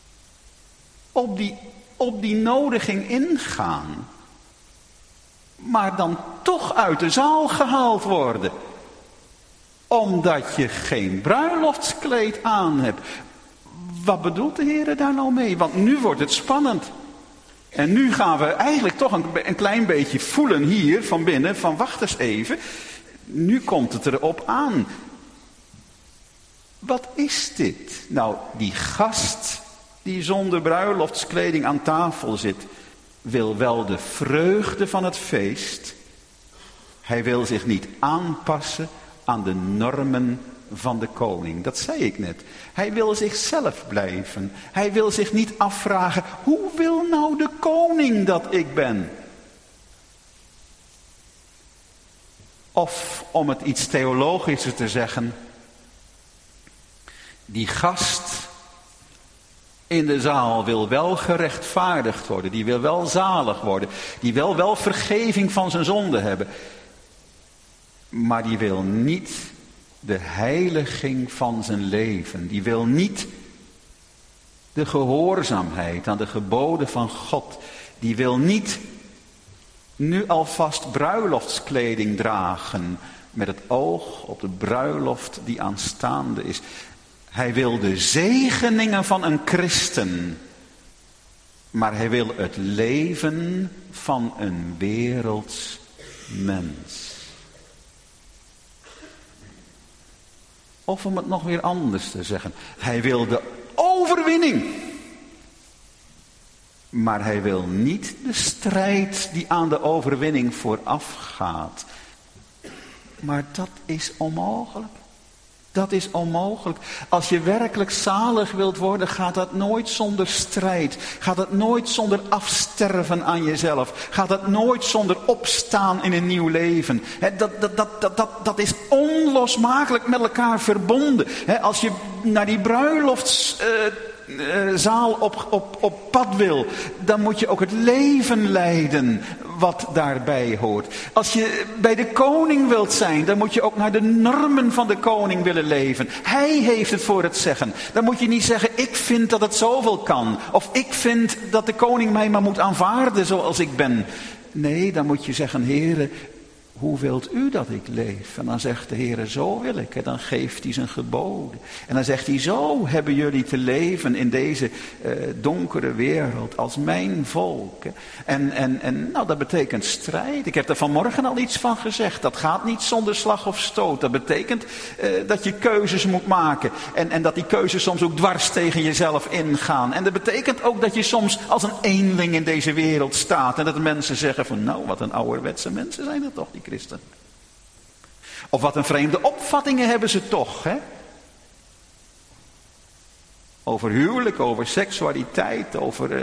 Op die nodiging ingaan. Maar dan toch uit de zaal gehaald worden. Omdat je geen bruiloftskleed aan hebt. Wat bedoelt de Heer daar nou mee? Want nu wordt het spannend. En nu gaan we eigenlijk toch een klein beetje voelen hier van binnen. Van wacht eens even. Nu komt het erop aan. Wat is dit? Nou, die gast die zonder bruiloftskleding aan tafel zit, wil wel de vreugde van het feest. Hij wil zich niet aanpassen aan de normen van de koning. Dat zei ik net. Hij wil zichzelf blijven. Hij wil zich niet afvragen, hoe wil nou de koning dat ik ben? Of om het iets theologischer te zeggen, die gast in de zaal wil wel gerechtvaardigd worden. Die wil wel zalig worden. Die wil wel vergeving van zijn zonde hebben. Maar die wil niet de heiliging van zijn leven. Die wil niet de gehoorzaamheid aan de geboden van God. Die wil niet nu alvast bruiloftskleding dragen met het oog op de bruiloft die aanstaande is. Hij wil de zegeningen van een christen, maar hij wil het leven van een werelds mens. Of om het nog weer anders te zeggen, hij wil de overwinning, maar hij wil niet de strijd die aan de overwinning voorafgaat. Maar dat is onmogelijk. Dat is onmogelijk. Als je werkelijk zalig wilt worden, gaat dat nooit zonder strijd. Gaat dat nooit zonder afsterven aan jezelf. Gaat dat nooit zonder opstaan in een nieuw leven. Dat is onlosmakelijk met elkaar verbonden. Als je naar die bruiloftszaal op pad wil, dan moet je ook het leven leiden wat daarbij hoort. Als je bij de koning wilt zijn, dan moet je ook naar de normen van de koning willen leven. Hij heeft het voor het zeggen. Dan moet je niet zeggen, ik vind dat het zoveel kan. Of ik vind dat de koning mij maar moet aanvaarden zoals ik ben. Nee, dan moet je zeggen, Heere, hoe wilt u dat ik leef? En dan zegt de Heere, zo wil ik. En dan geeft hij zijn geboden. En dan zegt hij, zo hebben jullie te leven in deze donkere wereld als mijn volk. En dat betekent strijd. Ik heb er vanmorgen al iets van gezegd. Dat gaat niet zonder slag of stoot. Dat betekent dat je keuzes moet maken. En dat die keuzes soms ook dwars tegen jezelf ingaan. En dat betekent ook dat je soms als een eenling in deze wereld staat. En dat de mensen zeggen van, nou, wat een ouderwetse mensen zijn dat toch, die christen. Of wat een vreemde opvattingen hebben ze toch, hè? Over huwelijk, over seksualiteit, over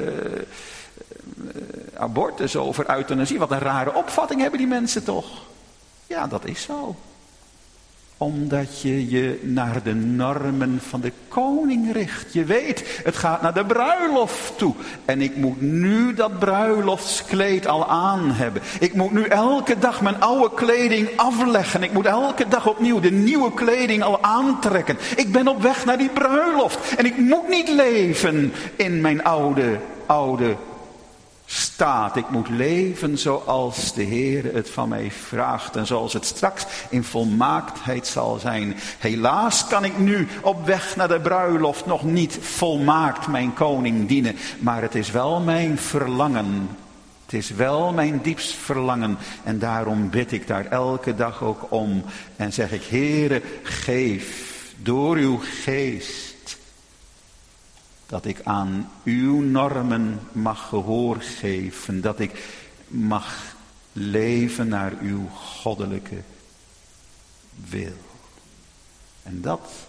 abortus, over euthanasie. Wat een rare opvatting hebben die mensen toch. Ja, dat is zo. Omdat je je naar de normen van de koning richt. Je weet, het gaat naar de bruiloft toe. En ik moet nu dat bruiloftskleed al aan hebben. Ik moet nu elke dag mijn oude kleding afleggen. Ik moet elke dag opnieuw de nieuwe kleding al aantrekken. Ik ben op weg naar die bruiloft. En ik moet niet leven in mijn oude staat. Ik moet leven zoals de Heer het van mij vraagt. En zoals het straks in volmaaktheid zal zijn. Helaas kan ik nu op weg naar de bruiloft nog niet volmaakt mijn koning dienen. Maar het is wel mijn verlangen. Het is wel mijn diepst verlangen. En daarom bid ik daar elke dag ook om. En zeg ik, Heere, geef door uw geest dat ik aan uw normen mag gehoor geven. Dat ik mag leven naar uw goddelijke wil. En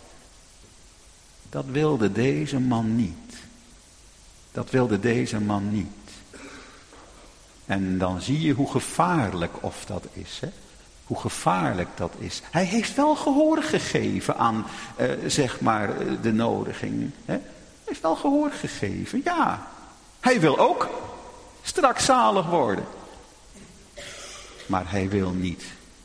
dat wilde deze man niet. Dat wilde deze man niet. En dan zie je hoe gevaarlijk of dat is, hè? Hoe gevaarlijk dat is. Hij heeft wel gehoor gegeven aan, de nodiging, hè? Hij heeft wel gehoor gegeven, ja. Hij wil ook straks zalig worden. Maar hij wil niet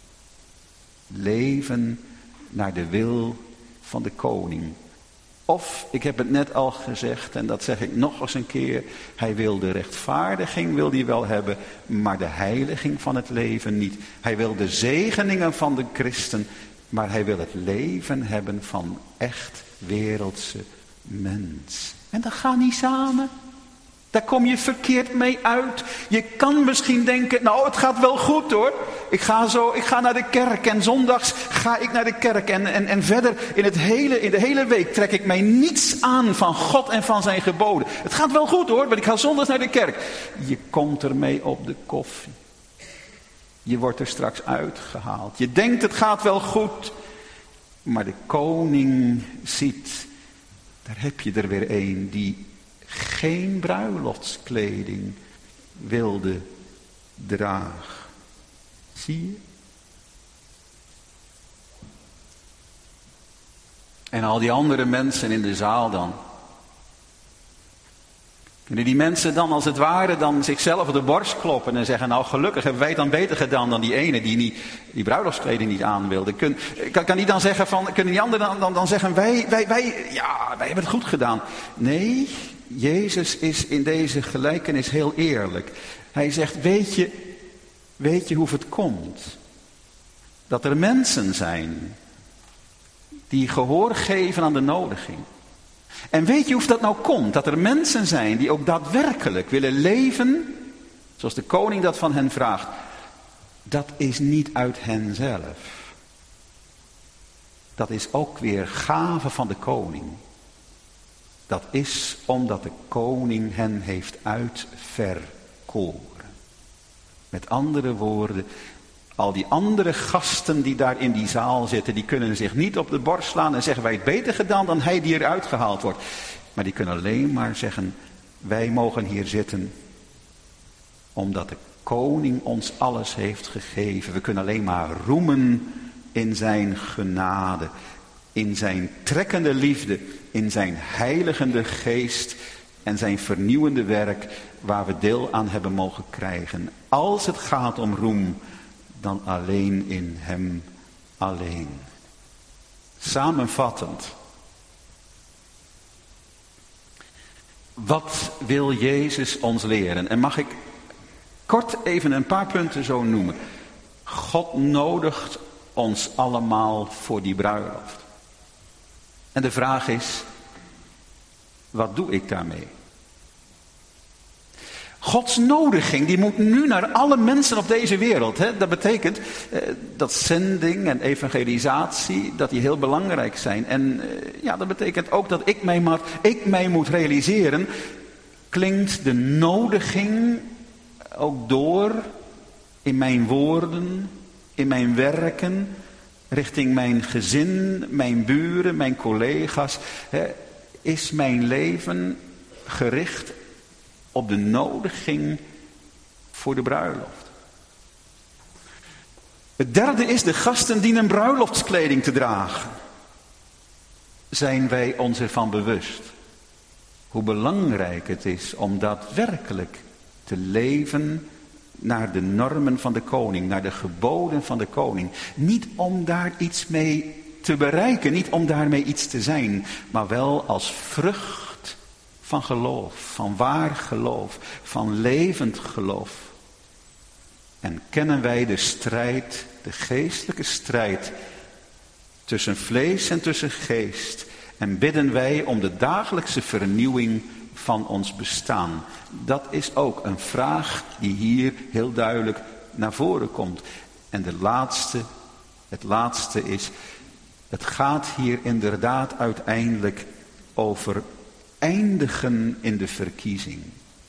leven naar de wil van de koning. Of, ik heb het net al gezegd en dat zeg ik nog eens een keer. Hij wil de rechtvaardiging, wil hij wel hebben, maar de heiliging van het leven niet. Hij wil de zegeningen van de christen, maar hij wil het leven hebben van echt wereldse mens. En dat gaat niet samen. Daar kom je verkeerd mee uit. Je kan misschien denken, nou het gaat wel goed hoor. Ik ga naar de kerk en zondags ga ik naar de kerk. En verder in de hele week trek ik mij niets aan van God en van zijn geboden. Het gaat wel goed hoor, want ik ga zondags naar de kerk. Je komt ermee op de koffie. Je wordt er straks uitgehaald. Je denkt het gaat wel goed. Maar de koning ziet, daar heb je er weer een die geen bruiloftskleding wilde dragen. Zie je? En al die andere mensen in de zaal dan. Kunnen die mensen dan als het ware dan zichzelf op de borst kloppen en zeggen, nou gelukkig hebben wij het dan beter gedaan dan die ene die bruiloftskleding niet aan wilde. Kan die dan zeggen kunnen die anderen dan zeggen, wij hebben het goed gedaan. Nee, Jezus is in deze gelijkenis heel eerlijk. Hij zegt, weet je hoe het komt? Dat er mensen zijn die gehoor geven aan de nodiging. En weet je hoe dat nou komt? Dat er mensen zijn die ook daadwerkelijk willen leven zoals de koning dat van hen vraagt. Dat is niet uit henzelf. Dat is ook weer gave van de koning. Dat is omdat de koning hen heeft uitverkoren. Met andere woorden, al die andere gasten die daar in die zaal zitten, die kunnen zich niet op de borst slaan en zeggen, wij het beter gedaan dan hij die eruit gehaald wordt. Maar die kunnen alleen maar zeggen, wij mogen hier zitten omdat de koning ons alles heeft gegeven. We kunnen alleen maar roemen in zijn genade, in zijn trekkende liefde, in zijn heiligende geest en zijn vernieuwende werk waar we deel aan hebben mogen krijgen. Als het gaat om roem, dan alleen in hem alleen. Samenvattend. Wat wil Jezus ons leren? En mag ik kort even een paar punten zo noemen. God nodigt ons allemaal voor die bruiloft. En de vraag is, wat doe ik daarmee? Gods nodiging, die moet nu naar alle mensen op deze wereld. Hè? Dat betekent dat zending en evangelisatie, dat die heel belangrijk zijn. En dat betekent ook dat ik mij moet realiseren, klinkt de nodiging ook door in mijn woorden, in mijn werken, richting mijn gezin, mijn buren, mijn collega's. Hè? Is mijn leven gericht op de nodiging voor de bruiloft? Het derde is, de gasten dienen bruiloftskleding te dragen. Zijn wij ons ervan bewust hoe belangrijk het is om daadwerkelijk te leven naar de normen van de koning, naar de geboden van de koning. Niet om daar iets mee te bereiken, niet om daarmee iets te zijn, maar wel als vrucht van geloof, van waar geloof, van levend geloof. En kennen wij de strijd, de geestelijke strijd tussen vlees en tussen geest. En bidden wij om de dagelijkse vernieuwing van ons bestaan. Dat is ook een vraag die hier heel duidelijk naar voren komt. En het laatste is, het gaat hier inderdaad uiteindelijk over eindigen in de verkiezing.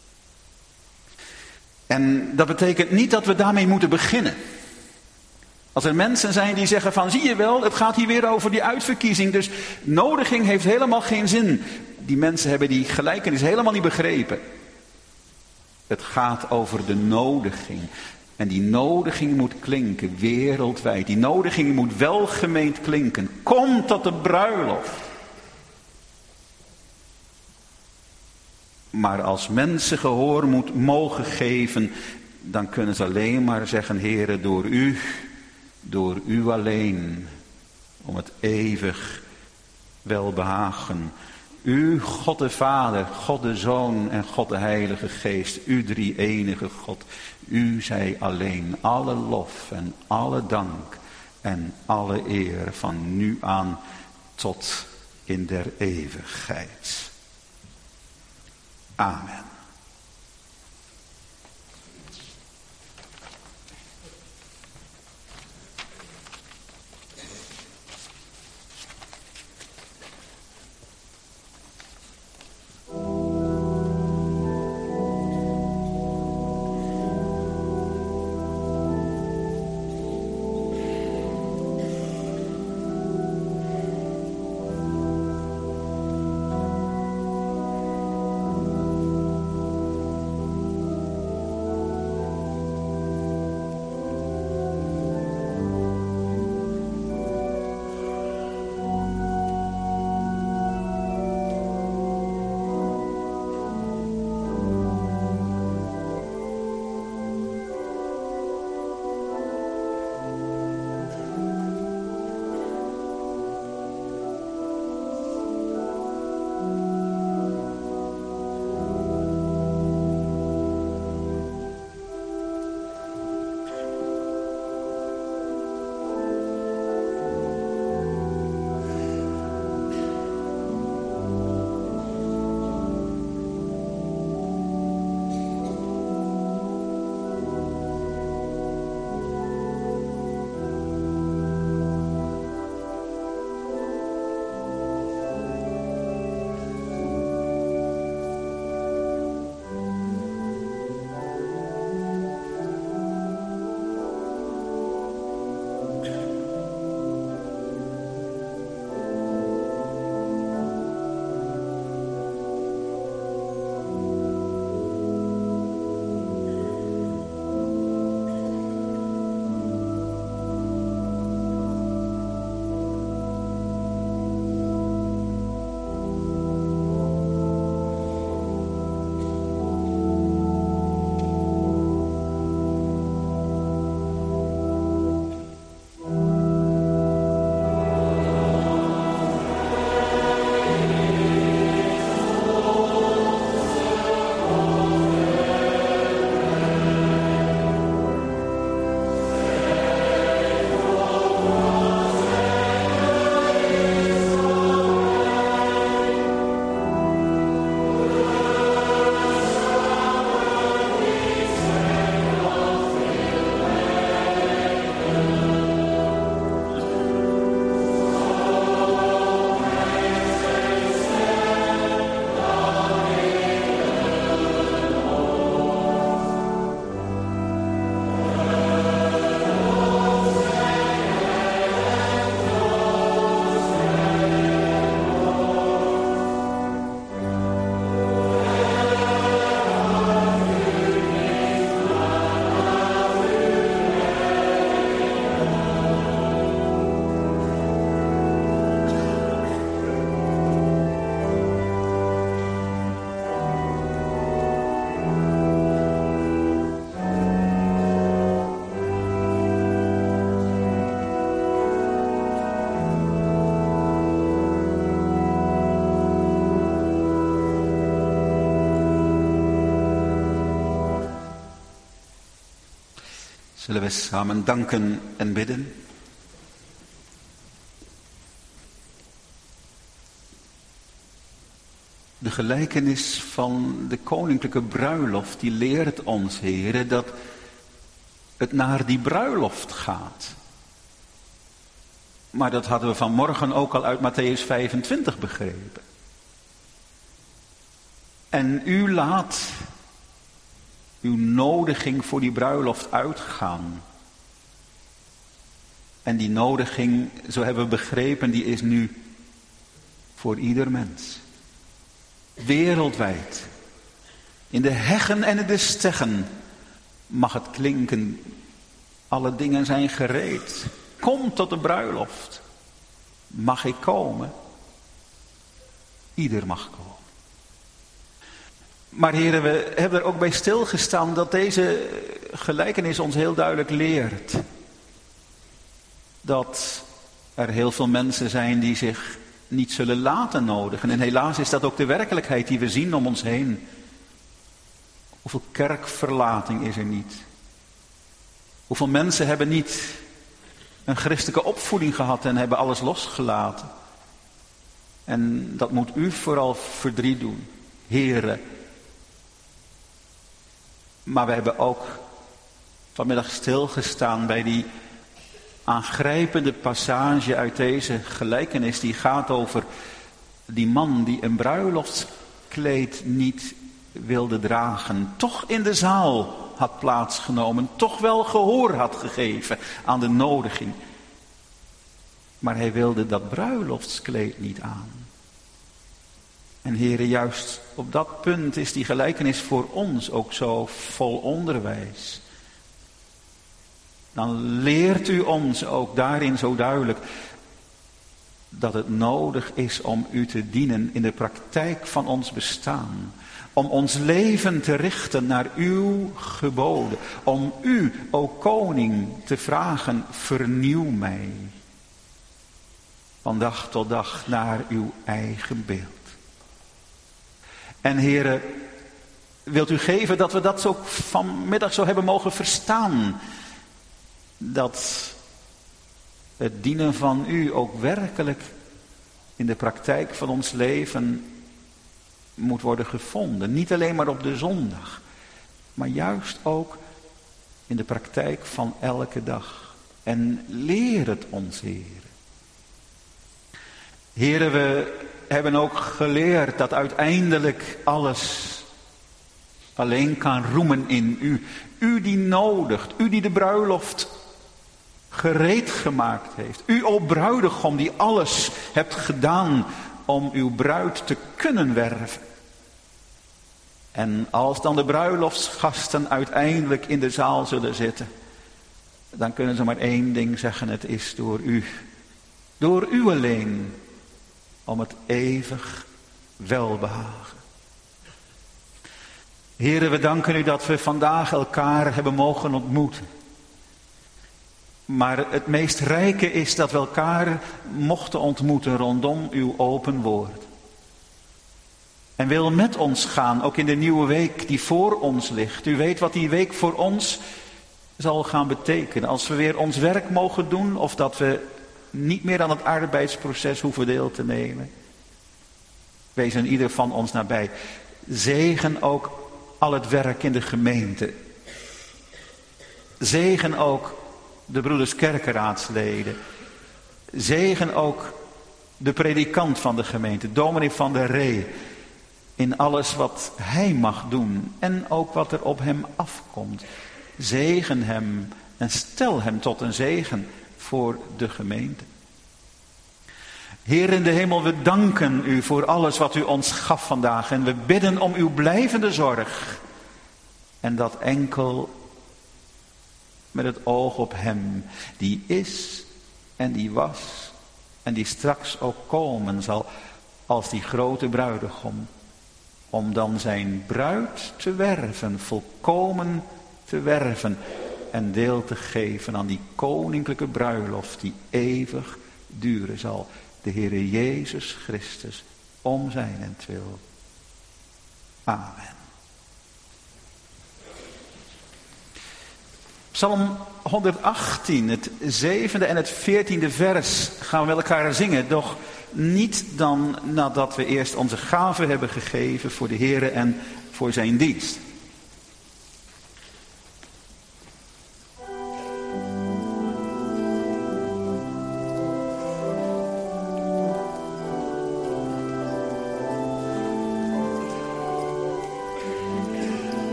En dat betekent niet dat we daarmee moeten beginnen. Als er mensen zijn die zeggen van, zie je wel, het gaat hier weer over die uitverkiezing, dus nodiging heeft helemaal geen zin. Die mensen hebben die gelijkenis helemaal niet begrepen. Het gaat over de nodiging. En die nodiging moet klinken wereldwijd. Die nodiging moet welgemeend klinken. Kom tot de bruiloft. Maar als mensen gehoor mogen geven, dan kunnen ze alleen maar zeggen, Heere, door u alleen, om het eeuwig welbehagen. U, God de Vader, God de Zoon en God de Heilige Geest, u drie enige God. U zij alleen alle lof en alle dank en alle eer van nu aan tot in der eeuwigheid. Amen. Zullen we samen danken en bidden? De gelijkenis van de koninklijke bruiloft, die leert ons, heren, dat het naar die bruiloft gaat. Maar dat hadden we vanmorgen ook al uit Mattheüs 25 begrepen. En u laat uw nodiging voor die bruiloft uitgaan. En die nodiging, zo hebben we begrepen, die is nu voor ieder mens. Wereldwijd. In de heggen en in de steggen mag het klinken. Alle dingen zijn gereed. Kom tot de bruiloft. Mag ik komen? Ieder mag komen. Maar heren, we hebben er ook bij stilgestaan dat deze gelijkenis ons heel duidelijk leert. Dat er heel veel mensen zijn die zich niet zullen laten nodigen. En helaas is dat ook de werkelijkheid die we zien om ons heen. Hoeveel kerkverlating is er niet? Hoeveel mensen hebben niet een christelijke opvoeding gehad en hebben alles losgelaten? En dat moet u vooral verdriet doen, heren. Maar we hebben ook vanmiddag stilgestaan bij die aangrijpende passage uit deze gelijkenis. Die gaat over die man die een bruiloftskleed niet wilde dragen. Toch in de zaal had plaatsgenomen. Toch wel gehoor had gegeven aan de nodiging. Maar hij wilde dat bruiloftskleed niet aan. En heren, juist op dat punt is die gelijkenis voor ons ook zo vol onderwijs. Dan leert u ons ook daarin zo duidelijk dat het nodig is om u te dienen in de praktijk van ons bestaan. Om ons leven te richten naar uw geboden. Om u, o koning, te vragen, vernieuw mij. Van dag tot dag naar uw eigen beeld. En heren, wilt u geven dat we dat ook vanmiddag zo hebben mogen verstaan. Dat het dienen van u ook werkelijk in de praktijk van ons leven moet worden gevonden. Niet alleen maar op de zondag, maar juist ook in de praktijk van elke dag. En leer het ons, heren. Heren, we hebben ook geleerd dat uiteindelijk alles alleen kan roemen in u. U die nodigt, u die de bruiloft gereed gemaakt heeft. U, o bruidegom, die alles hebt gedaan om uw bruid te kunnen werven. En als dan de bruiloftsgasten uiteindelijk in de zaal zullen zitten, dan kunnen ze maar één ding zeggen: het is door u. Door u alleen. Om het eeuwig welbehagen. Heren, we danken u dat we vandaag elkaar hebben mogen ontmoeten. Maar het meest rijke is dat we elkaar mochten ontmoeten rondom uw open woord. En wil met ons gaan, ook in de nieuwe week die voor ons ligt. U weet wat die week voor ons zal gaan betekenen. Als we weer ons werk mogen doen of dat we niet meer aan het arbeidsproces hoeven deel te nemen. Wees aan ieder van ons nabij. Zegen ook al het werk in de gemeente. Zegen ook de broeders kerkenraadsleden. Zegen ook de predikant van de gemeente, dominee van der Ree. In alles wat hij mag doen en ook wat er op hem afkomt. Zegen hem en stel hem tot een zegen voor de gemeente. Heer in de hemel, we danken u voor alles wat u ons gaf vandaag. En we bidden om uw blijvende zorg. En dat enkel met het oog op hem die is en die was en die straks ook komen zal als die grote bruidegom. Om dan zijn bruid te werven, volkomen te werven en deel te geven aan die koninklijke bruiloft die eeuwig duren zal. De Heere Jezus Christus, om zijnentwil. Amen. Psalm 118, het 7e en het 14e vers gaan we met elkaar zingen. Doch niet dan nadat we eerst onze gaven hebben gegeven voor de Heere en voor zijn dienst.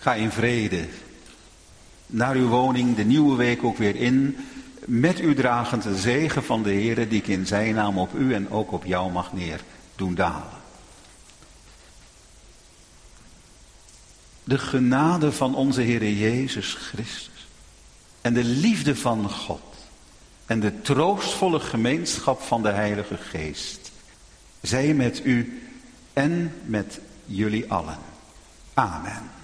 Ga in vrede naar uw woning, de nieuwe week ook weer in, met u dragend de zegen van de Heere, die ik in zijn naam op u en ook op jou mag neer doen dalen. De genade van onze Heere Jezus Christus en de liefde van God en de troostvolle gemeenschap van de Heilige Geest zij met u en met jullie allen. Amen.